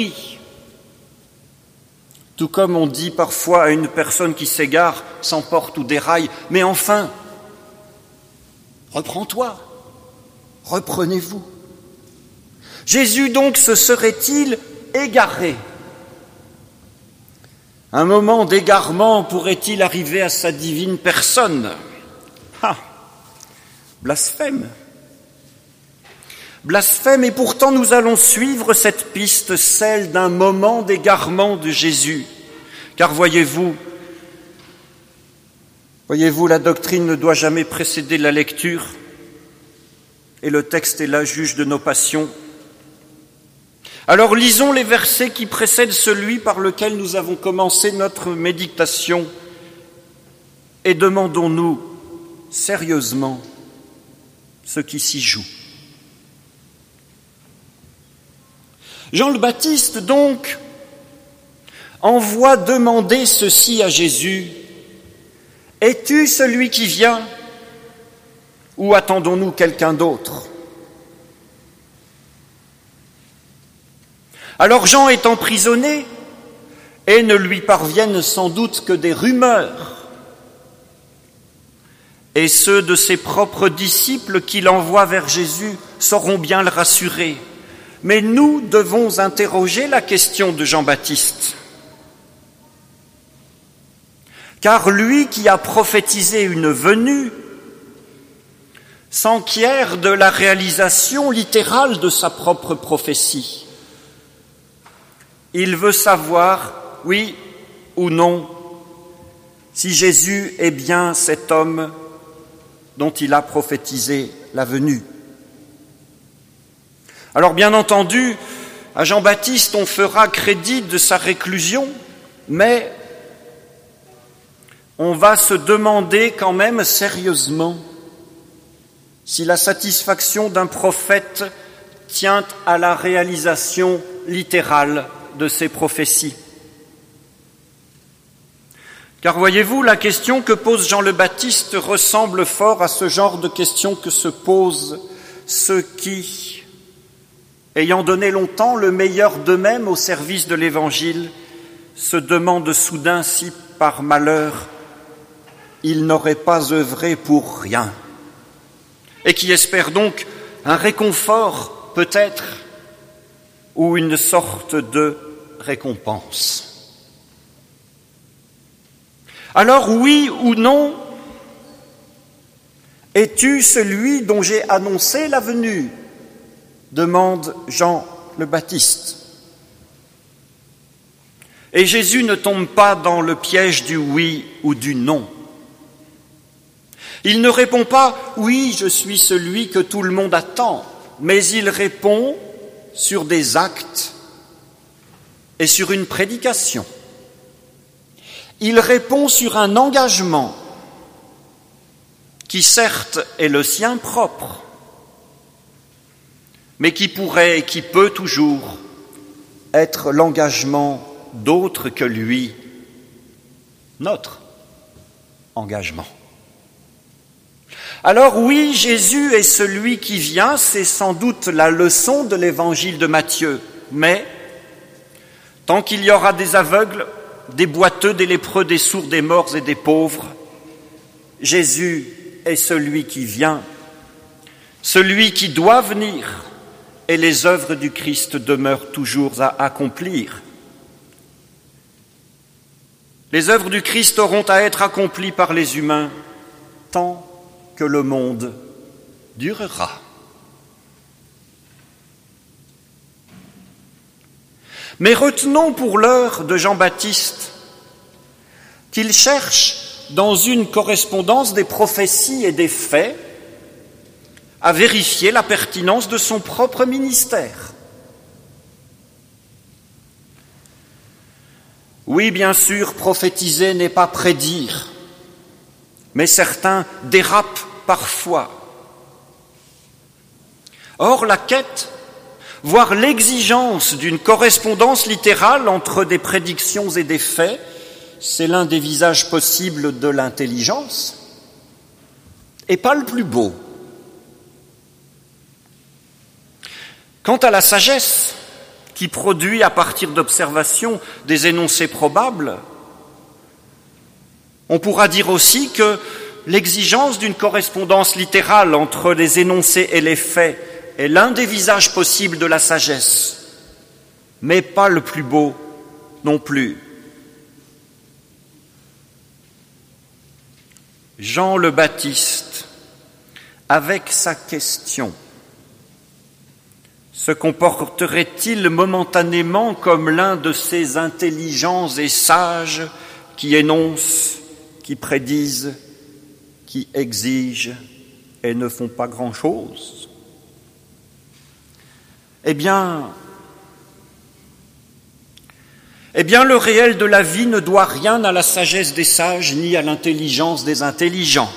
Tout comme on dit parfois à une personne qui s'égare, s'emporte ou déraille, mais enfin, reprends-toi, reprenez-vous. Jésus donc se serait-il égaré? Un moment d'égarement pourrait-il arriver à sa divine personne? Ah, blasphème. Blasphème, et pourtant nous allons suivre cette piste, celle d'un moment d'égarement de Jésus. Car voyez-vous, la doctrine ne doit jamais précéder la lecture, et le texte est là, juge de nos passions. Alors lisons les versets qui précèdent celui par lequel nous avons commencé notre méditation, et demandons-nous sérieusement ce qui s'y joue. Jean le Baptiste, donc, envoie demander ceci à Jésus. « Es-tu celui qui vient ou attendons-nous quelqu'un d'autre ?» Alors Jean est emprisonné et ne lui parviennent sans doute que des rumeurs. Et ceux de ses propres disciples qu'il envoie vers Jésus sauront bien le rassurer. Mais nous devons interroger la question de Jean-Baptiste. Car lui qui a prophétisé une venue s'enquiert de la réalisation littérale de sa propre prophétie. Il veut savoir, oui ou non, si Jésus est bien cet homme dont il a prophétisé la venue. Alors bien entendu, à Jean-Baptiste, on fera crédit de sa réclusion, mais on va se demander quand même sérieusement si la satisfaction d'un prophète tient à la réalisation littérale de ses prophéties. Car voyez-vous, la question que pose Jean le Baptiste ressemble fort à ce genre de questions que se posent ceux qui, ayant donné longtemps le meilleur d'eux-mêmes au service de l'Évangile, se demandent soudain si, par malheur, ils n'auraient pas œuvré pour rien, et qui espèrent donc un réconfort, peut-être, ou une sorte de récompense. Alors, oui ou non, es-tu celui dont j'ai annoncé la venue ? Demande Jean le Baptiste. Et Jésus ne tombe pas dans le piège du oui ou du non. Il ne répond pas « oui, je suis celui que tout le monde attend », mais il répond sur des actes et sur une prédication. Il répond sur un engagement qui certes est le sien propre, mais qui pourrait et qui peut toujours être l'engagement d'autres que lui, notre engagement. Alors oui, Jésus est celui qui vient, c'est sans doute la leçon de l'évangile de Matthieu, mais tant qu'il y aura des aveugles, des boiteux, des lépreux, des sourds, des morts et des pauvres, Jésus est celui qui vient, celui qui doit venir, et les œuvres du Christ demeurent toujours à accomplir. Les œuvres du Christ auront à être accomplies par les humains tant que le monde durera. Mais retenons pour l'heure de Jean-Baptiste qu'il cherche, dans une correspondance des prophéties et des faits, à vérifier la pertinence de son propre ministère. Oui, bien sûr, prophétiser n'est pas prédire, mais certains dérapent parfois. Or, la quête voire l'exigence d'une correspondance littérale entre des prédictions et des faits, c'est l'un des visages possibles de l'intelligence, et pas le plus beau. Quant à la sagesse, qui produit à partir d'observations des énoncés probables, on pourra dire aussi que l'exigence d'une correspondance littérale entre les énoncés et les faits est l'un des visages possibles de la sagesse, mais pas le plus beau non plus. Jean le Baptiste, avec sa question, se comporterait-il momentanément comme l'un de ces intelligents et sages qui énoncent, qui prédisent, qui exigent et ne font pas grand-chose? Eh bien, le réel de la vie ne doit rien à la sagesse des sages ni à l'intelligence des intelligents.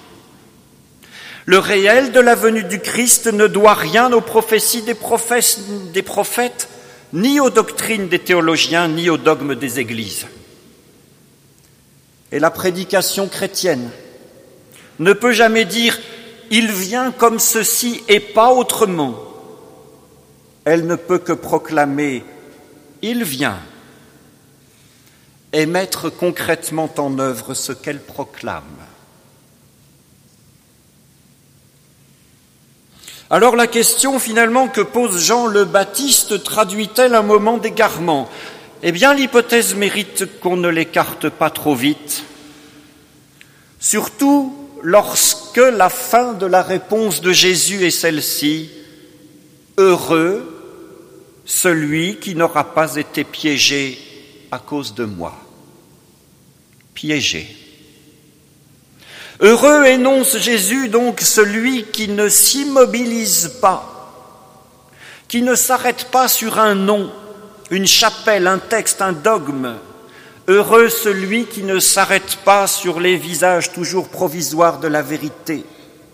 Le réel de la venue du Christ ne doit rien aux prophéties des prophètes, ni aux doctrines des théologiens, ni aux dogmes des églises. Et la prédication chrétienne ne peut jamais dire « il vient comme ceci et pas autrement ». Elle ne peut que proclamer « il vient » et mettre concrètement en œuvre ce qu'elle proclame. Alors la question finalement que pose Jean le Baptiste traduit-elle un moment d'égarement? Eh bien l'hypothèse mérite qu'on ne l'écarte pas trop vite, surtout lorsque la fin de la réponse de Jésus est celle-ci: heureux celui qui n'aura pas été piégé à cause de moi. Piégé. Heureux, énonce Jésus, donc celui qui ne s'immobilise pas, qui ne s'arrête pas sur un nom, une chapelle, un texte, un dogme. Heureux celui qui ne s'arrête pas sur les visages toujours provisoires de la vérité.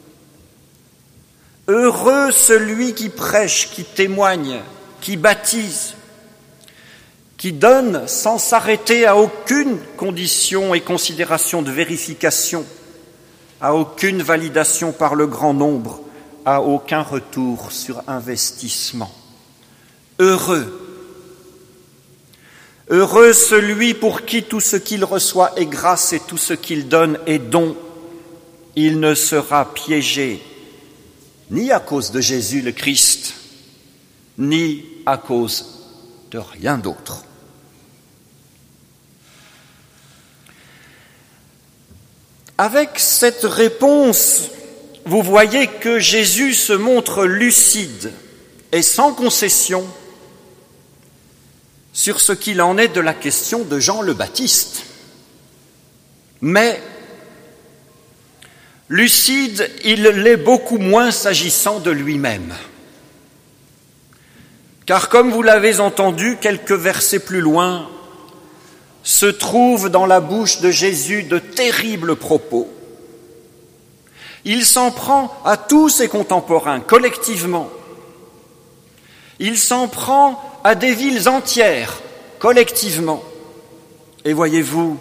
Heureux celui qui prêche, qui témoigne, qui baptise, qui donne sans s'arrêter à aucune condition et considération de vérification, à aucune validation par le grand nombre, à aucun retour sur investissement. Heureux. Heureux celui pour qui tout ce qu'il reçoit est grâce et tout ce qu'il donne est don. Il ne sera piégé ni à cause de Jésus le Christ, ni à cause de rien d'autre. Avec cette réponse, vous voyez que Jésus se montre lucide et sans concession sur ce qu'il en est de la question de Jean le Baptiste. Mais lucide, il l'est beaucoup moins s'agissant de lui-même. Car comme vous l'avez entendu, quelques versets plus loin, se trouvent dans la bouche de Jésus de terribles propos. Il s'en prend à tous ses contemporains, collectivement. Il s'en prend à des villes entières, collectivement. Et voyez-vous,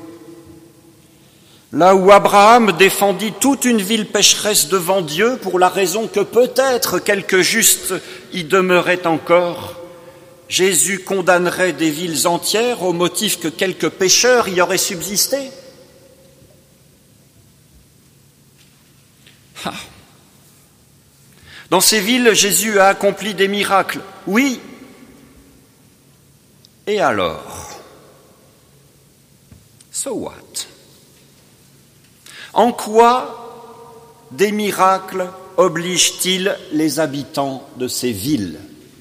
là où Abraham défendit toute une ville pécheresse devant Dieu pour la raison que peut-être quelques justes y demeuraient encore, Jésus condamnerait des villes entières au motif que quelques pécheurs y auraient subsisté. Dans ces villes, Jésus a accompli des miracles, oui. Et alors? So what? En quoi des miracles obligent-ils les habitants de ces villes?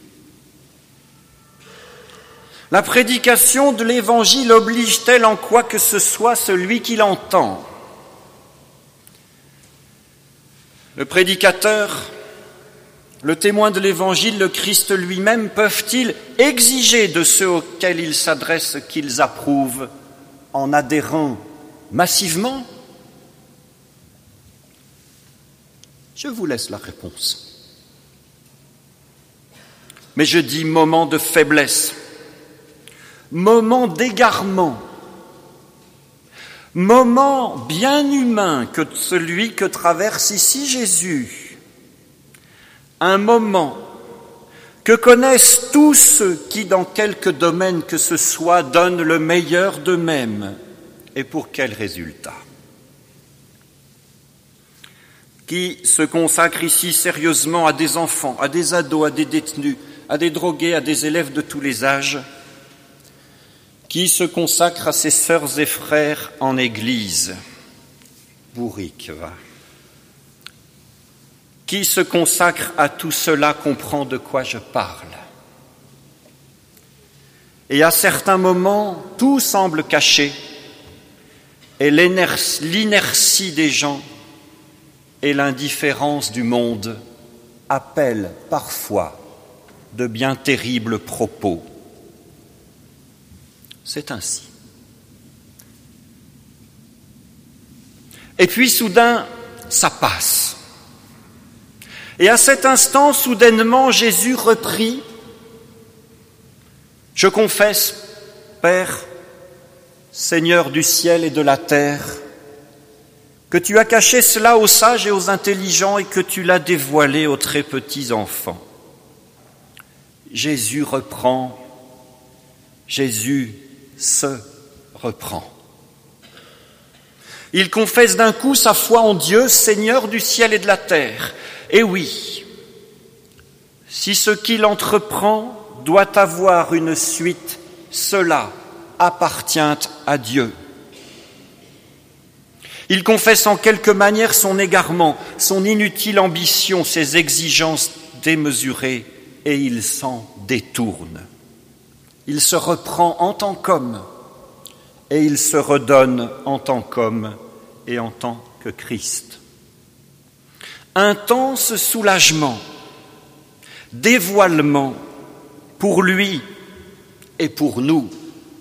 La prédication de l'Évangile oblige-t-elle en quoi que ce soit celui qui l'entend? Le prédicateur, le témoin de l'Évangile, le Christ lui-même, peuvent-ils exiger de ceux auxquels ils s'adressent qu'ils approuvent en adhérant massivement? Je vous laisse la réponse. mais je dis moment de faiblesse, moment d'égarement, moment bien humain que celui que traverse ici Jésus, un moment que connaissent tous ceux qui, dans quelque domaine que ce soit, donnent le meilleur d'eux-mêmes. Et pour quel résultat? Qui se consacre ici sérieusement à des enfants, à des ados, à des détenus, à des drogués, à des élèves de tous les âges, qui se consacre à ses sœurs et frères en Église, bourrique, va. Qui se consacre à tout cela comprend de quoi je parle. Et à certains moments, tout semble caché, et l'inertie des gens et l'indifférence du monde appellent parfois de bien terribles propos. C'est ainsi. Et puis soudain, ça passe. Et à cet instant, soudainement, Jésus reprit « Je confesse, Père, Seigneur du ciel et de la terre, que tu as caché cela aux sages et aux intelligents et que tu l'as dévoilé aux très petits enfants. » Jésus reprend, Jésus se reprend. Il confesse d'un coup sa foi en Dieu, Seigneur du ciel et de la terre. Et oui, si ce qu'il entreprend doit avoir une suite, cela appartient à Dieu. Il confesse en quelque manière son égarement, son inutile ambition, ses exigences démesurées, et il s'en détourne. Il se reprend en tant qu'homme, et il se redonne en tant qu'homme et en tant que Christ. Intense soulagement, dévoilement pour lui et pour nous.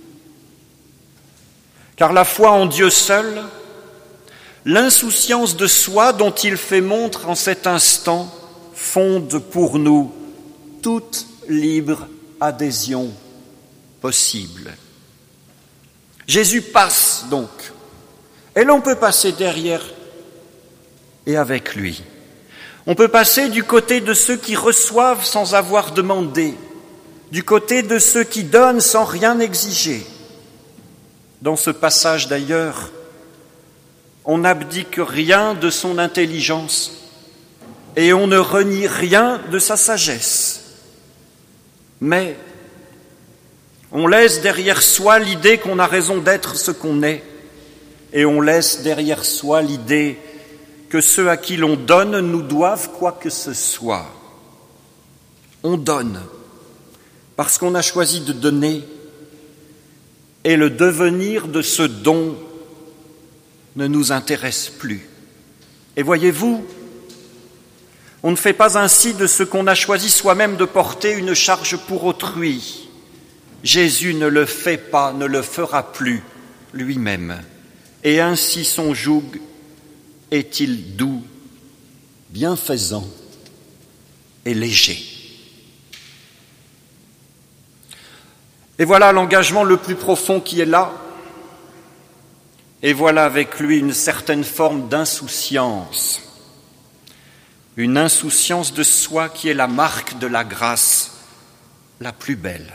Car la foi en Dieu seul, l'insouciance de soi dont il fait montre en cet instant, fonde pour nous toute libre adhésion possible. Jésus passe donc, et l'on peut passer derrière et avec lui. On peut passer du côté de ceux qui reçoivent sans avoir demandé, du côté de ceux qui donnent sans rien exiger. Dans ce passage d'ailleurs, on n'abdique rien de son intelligence et on ne renie rien de sa sagesse. Mais on laisse derrière soi l'idée qu'on a raison d'être ce qu'on est et on laisse derrière soi l'idée que ceux à qui l'on donne nous doivent quoi que ce soit. On donne parce qu'on a choisi de donner et le devenir de ce don ne nous intéresse plus. Et voyez-vous, on ne fait pas ainsi de ce qu'on a choisi soi-même de porter une charge pour autrui. Jésus ne le fait pas, ne le fera plus lui-même. Et ainsi son joug est-il doux, bienfaisant et léger. Et voilà l'engagement le plus profond qui est là. Et voilà avec lui une certaine forme d'insouciance. Une insouciance de soi qui est la marque de la grâce la plus belle.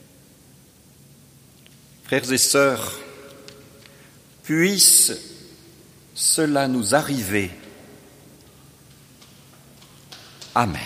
Frères et sœurs, puisse cela nous arriver. Amen.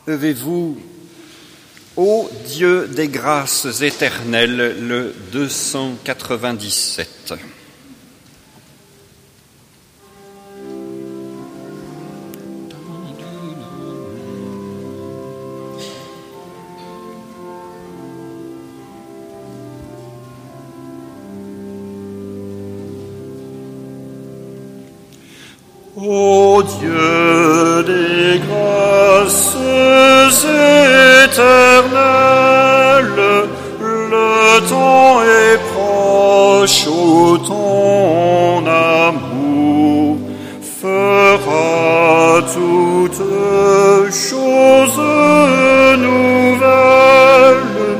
Levez-vous, ô Dieu des grâces éternelles, le 297. Ô Dieu des grâces éternelles, le temps est proche où ton amour fera toutes choses nouvelles.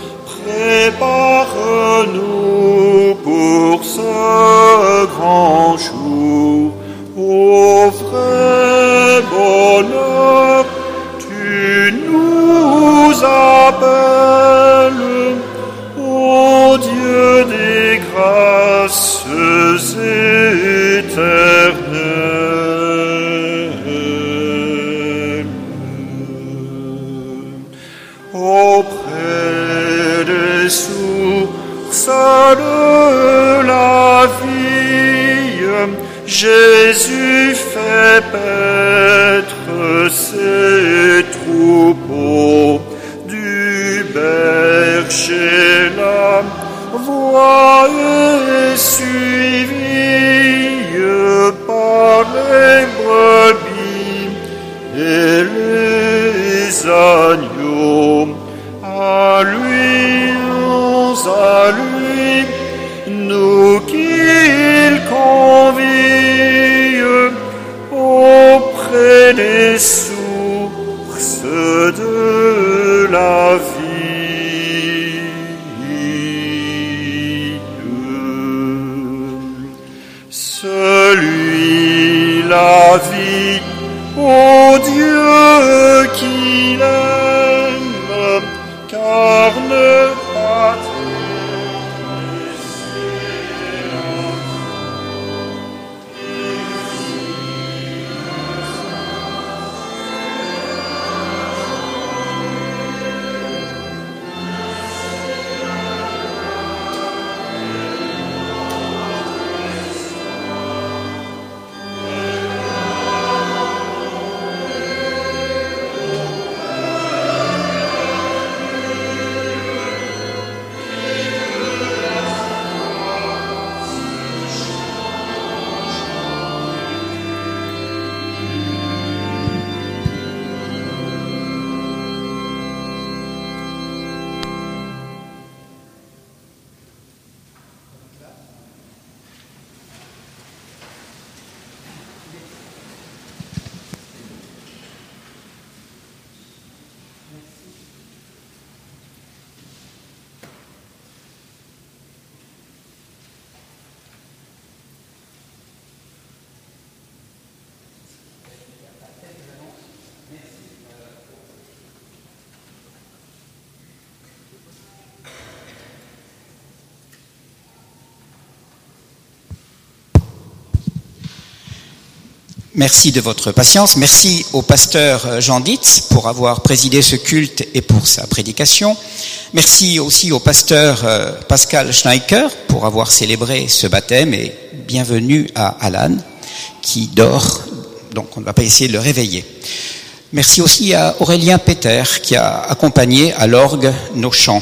Prépare-nous pour ce grand jour. Ô vrai bonheur, tu nous appelles, ô Dieu des grâces éternelles. Auprès des sources de la vie, Jésus fait paître ses troupeaux. Du berger la voix est suivie par les brebis et les agneaux. À lui, nous qu'il convie auprès des sources de la vie. Celui la vie, ô Dieu qu'il aime, car ne pas Merci de votre patience. Merci au pasteur Jean Dietz pour avoir présidé ce culte et pour sa prédication. Merci aussi au pasteur Pascal Schneiker pour avoir célébré ce baptême et bienvenue à Alan qui dort, donc on ne va pas essayer de le réveiller. Merci aussi à Aurélien Péter qui a accompagné à l'orgue nos chants.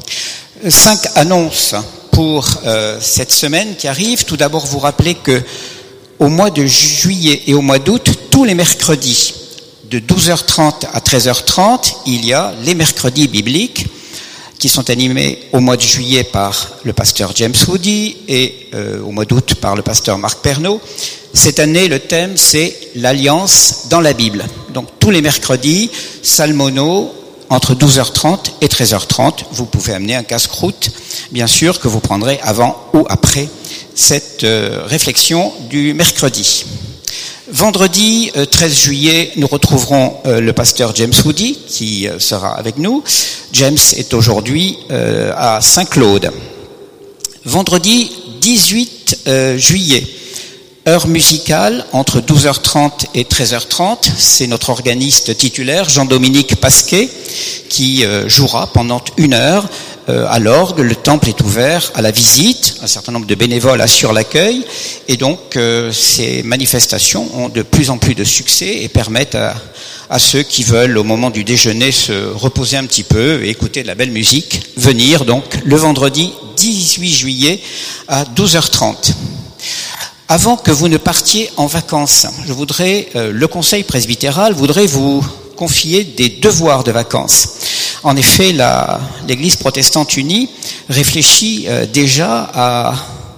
5 annonces pour cette semaine qui arrive. Tout d'abord, vous rappeler que au mois de juillet et au mois d'août, tous les mercredis, de 12h30 à 13h30, il y a les mercredis bibliques qui sont animés au mois de juillet par le pasteur James Woody et au mois d'août par le pasteur Marc Pernaud. Cette année, le thème, c'est l'Alliance dans la Bible. Donc tous les mercredis, salmono, entre 12h30 et 13h30. Vous pouvez amener un casse-croûte, bien sûr, que vous prendrez avant ou après cette réflexion du mercredi. Vendredi 13 juillet, nous retrouverons le pasteur James Woody qui sera avec nous. James est aujourd'hui à Saint-Claude. Vendredi 18 juillet, Heure musicale entre 12h30 et 13h30. C'est notre organiste titulaire, Jean-Dominique Pasquet, qui jouera pendant 1 heure à l'orgue. Le temple est ouvert à la visite. Un certain nombre de bénévoles assurent l'accueil. Et donc, ces manifestations ont de plus en plus de succès et permettent à ceux qui veulent, au moment du déjeuner, se reposer un petit peu et écouter de la belle musique, venir donc le vendredi 18 juillet à 12h30. Avant que vous ne partiez en vacances, le conseil presbytéral voudrait vous confier des devoirs de vacances. En effet, l'Église protestante unie réfléchit déjà à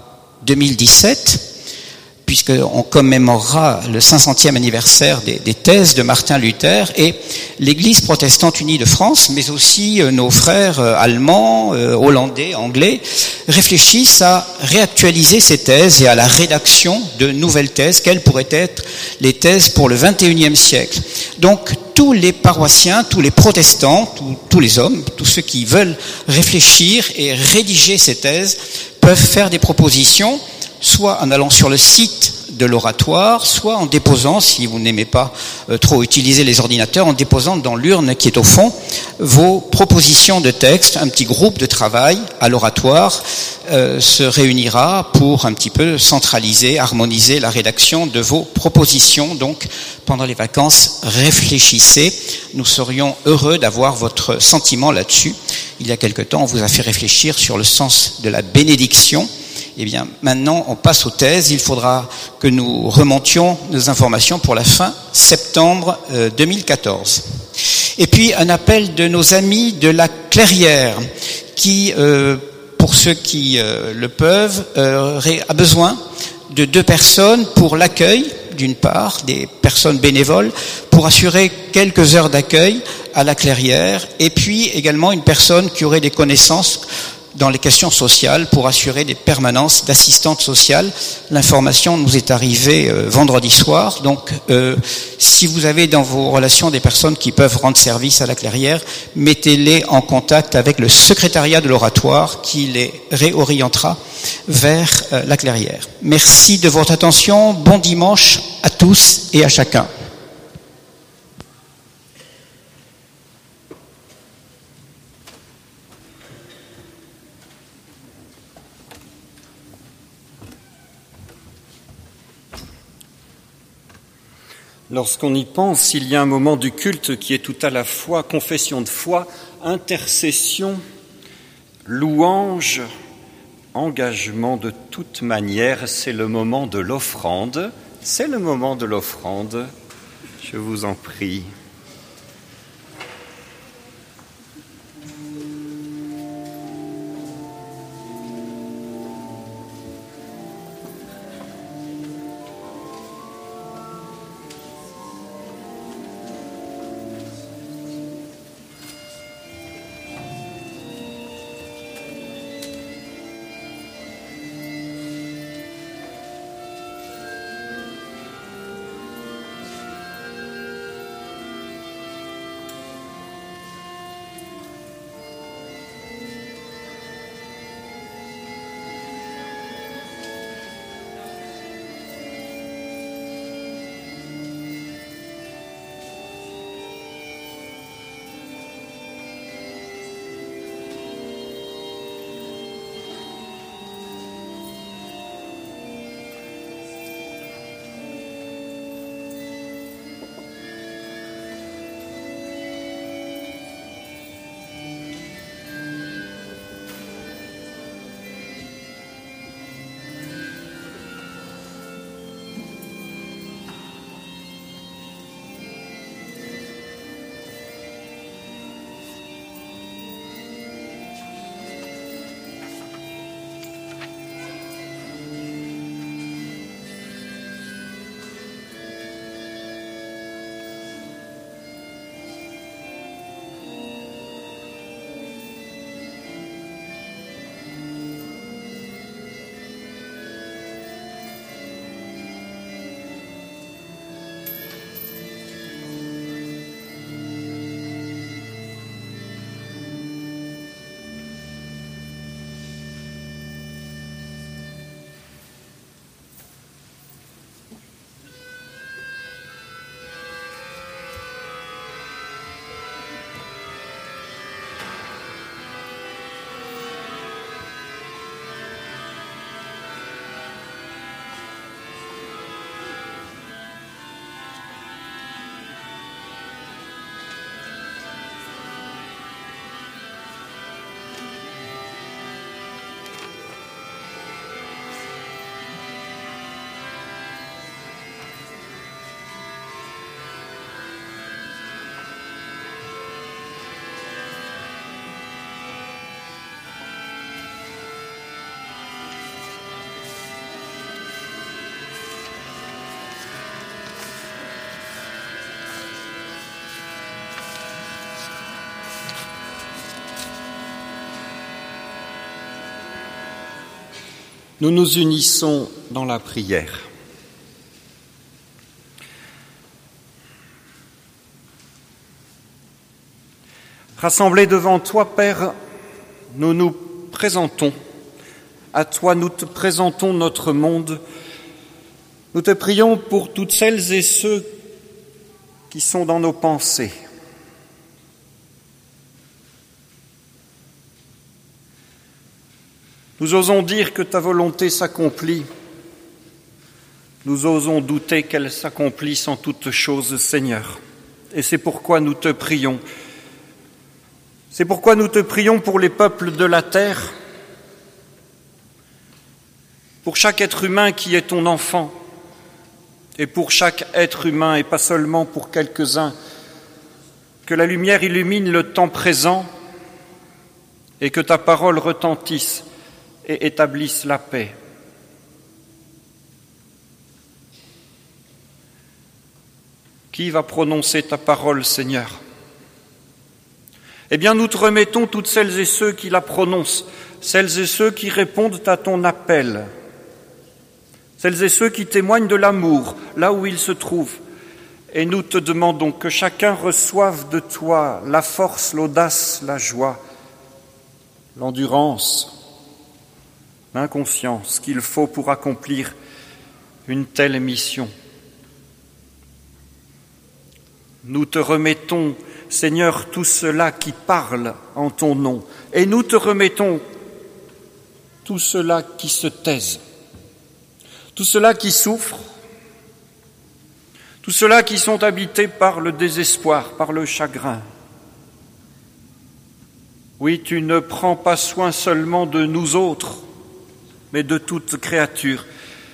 2017, puisqu'on commémorera le 500e anniversaire des thèses de Martin Luther, et l'Église protestante unie de France, mais aussi nos frères allemands, hollandais, anglais, réfléchissent à réactualiser ces thèses et à la rédaction de nouvelles thèses. Quelles pourraient être les thèses pour le XXIe siècle? Donc, tous les paroissiens, tous les protestants, tous les hommes, tous ceux qui veulent réfléchir et rédiger ces thèses peuvent faire des propositions, soit en allant sur le site de l'oratoire, soit en déposant, si vous n'aimez pas trop utiliser les ordinateurs, en déposant dans l'urne qui est au fond vos propositions de texte. Un petit groupe de travail à l'oratoire se réunira pour un petit peu centraliser, harmoniser la rédaction de vos propositions. Donc, pendant les vacances, réfléchissez. Nous serions heureux d'avoir votre sentiment là-dessus. Il y a quelque temps, on vous a fait réfléchir sur le sens de la bénédiction. Eh bien, maintenant, on passe aux thèses. Il faudra que nous remontions nos informations pour la fin septembre 2014. Et puis, un appel de nos amis de la Clairière qui, pour ceux qui le peuvent, a besoin de 2 personnes pour l'accueil, d'une part, des personnes bénévoles, pour assurer quelques heures d'accueil à la Clairière, et puis également une personne qui aurait des connaissances dans les questions sociales pour assurer des permanences d'assistante sociale. L'information nous est arrivée vendredi soir, donc si vous avez dans vos relations des personnes qui peuvent rendre service à la Clairière, mettez-les en contact avec le secrétariat de l'oratoire qui les réorientera vers la Clairière. Merci de votre attention, bon dimanche à tous et à chacun. Lorsqu'on y pense, il y a un moment du culte qui est tout à la fois confession de foi, intercession, louange, engagement de toute manière. C'est le moment de l'offrande. C'est le moment de l'offrande. Je vous en prie. Nous nous unissons dans la prière. Rassemblés devant toi, Père, nous nous présentons. À toi, nous te présentons notre monde. Nous te prions pour toutes celles et ceux qui sont dans nos pensées. Nous osons dire que ta volonté s'accomplit. Nous osons douter qu'elle s'accomplisse en toutes choses, Seigneur. Et c'est pourquoi nous te prions. C'est pourquoi nous te prions pour les peuples de la terre, pour chaque être humain qui est ton enfant, et pour chaque être humain, et pas seulement pour quelques-uns, que la lumière illumine le temps présent et que ta parole retentisse et établisse la paix. Qui va prononcer ta parole, Seigneur ? Eh bien, nous te remettons toutes celles et ceux qui la prononcent, celles et ceux qui répondent à ton appel, celles et ceux qui témoignent de l'amour là où ils se trouvent. Et nous te demandons que chacun reçoive de toi la force, l'audace, la joie, l'endurance, l'inconscience qu'il faut pour accomplir une telle mission. Nous te remettons, Seigneur, tout cela qui parle en ton nom, et nous te remettons tout cela qui se taise, tout cela qui souffre, tout cela qui sont habités par le désespoir, par le chagrin. Oui, tu ne prends pas soin seulement de nous autres, mais de toute créature.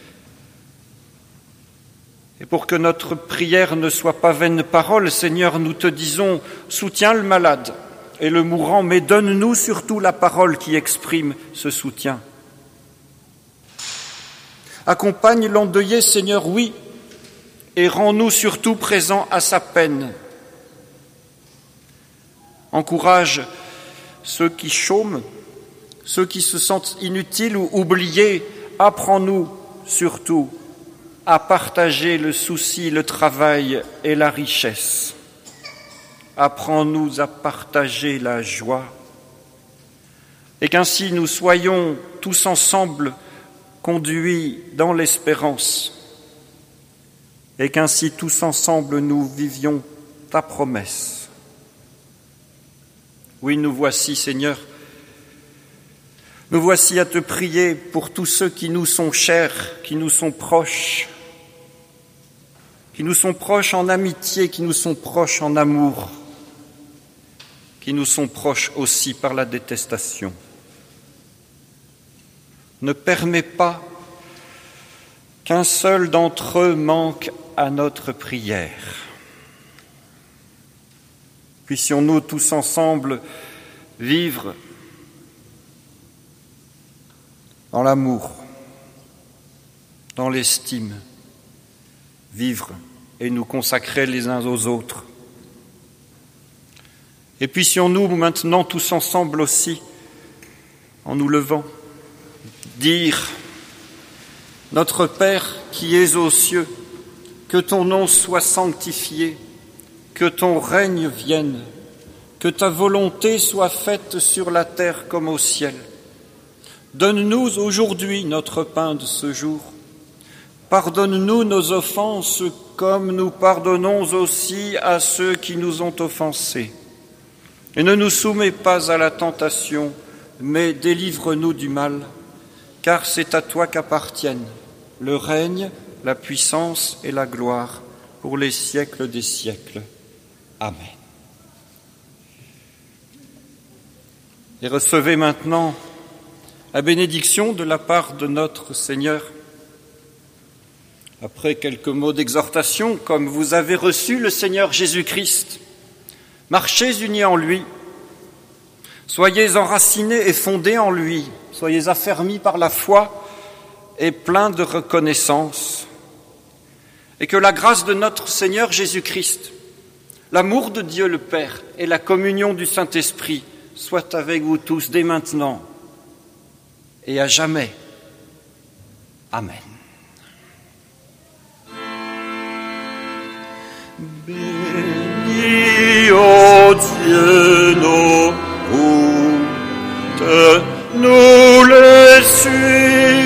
Et pour que notre prière ne soit pas vaine parole, Seigneur, nous te disons, soutiens le malade et le mourant, mais donne-nous surtout la parole qui exprime ce soutien. Accompagne l'endeuillé, Seigneur, oui, et rends-nous surtout présents à sa peine. Encourage ceux qui chôment, ceux qui se sentent inutiles ou oubliés. Apprends-nous surtout à partager le souci, le travail et la richesse. Apprends-nous à partager la joie et qu'ainsi nous soyons tous ensemble conduits dans l'espérance et qu'ainsi tous ensemble nous vivions ta promesse. Oui, nous voici, Seigneur, nous voici à te prier pour tous ceux qui nous sont chers, qui nous sont proches en amitié, qui nous sont proches en amour, qui nous sont proches aussi par la détestation. Ne permets pas qu'un seul d'entre eux manque à notre prière. Puissions-nous tous ensemble vivre dans l'amour, dans l'estime, vivre et nous consacrer les uns aux autres. Et puissions-nous maintenant tous ensemble aussi, en nous levant, dire « Notre Père qui es aux cieux, que ton nom soit sanctifié, que ton règne vienne, que ta volonté soit faite sur la terre comme au ciel. Donne-nous aujourd'hui notre pain de ce jour. Pardonne-nous nos offenses comme nous pardonnons aussi à ceux qui nous ont offensés. Et ne nous soumets pas à la tentation, mais délivre-nous du mal, car c'est à toi qu'appartiennent le règne, la puissance et la gloire pour les siècles des siècles. Amen. Et recevez maintenant la bénédiction de la part de notre Seigneur. Après quelques mots d'exhortation, comme vous avez reçu le Seigneur Jésus-Christ, marchez unis en lui, soyez enracinés et fondés en lui, soyez affermis par la foi et pleins de reconnaissance, et que la grâce de notre Seigneur Jésus-Christ, l'amour de Dieu le Père et la communion du Saint-Esprit soient avec vous tous dès maintenant et à jamais. Amen. Bénis, ô Dieu, nos routes, nous les suivons.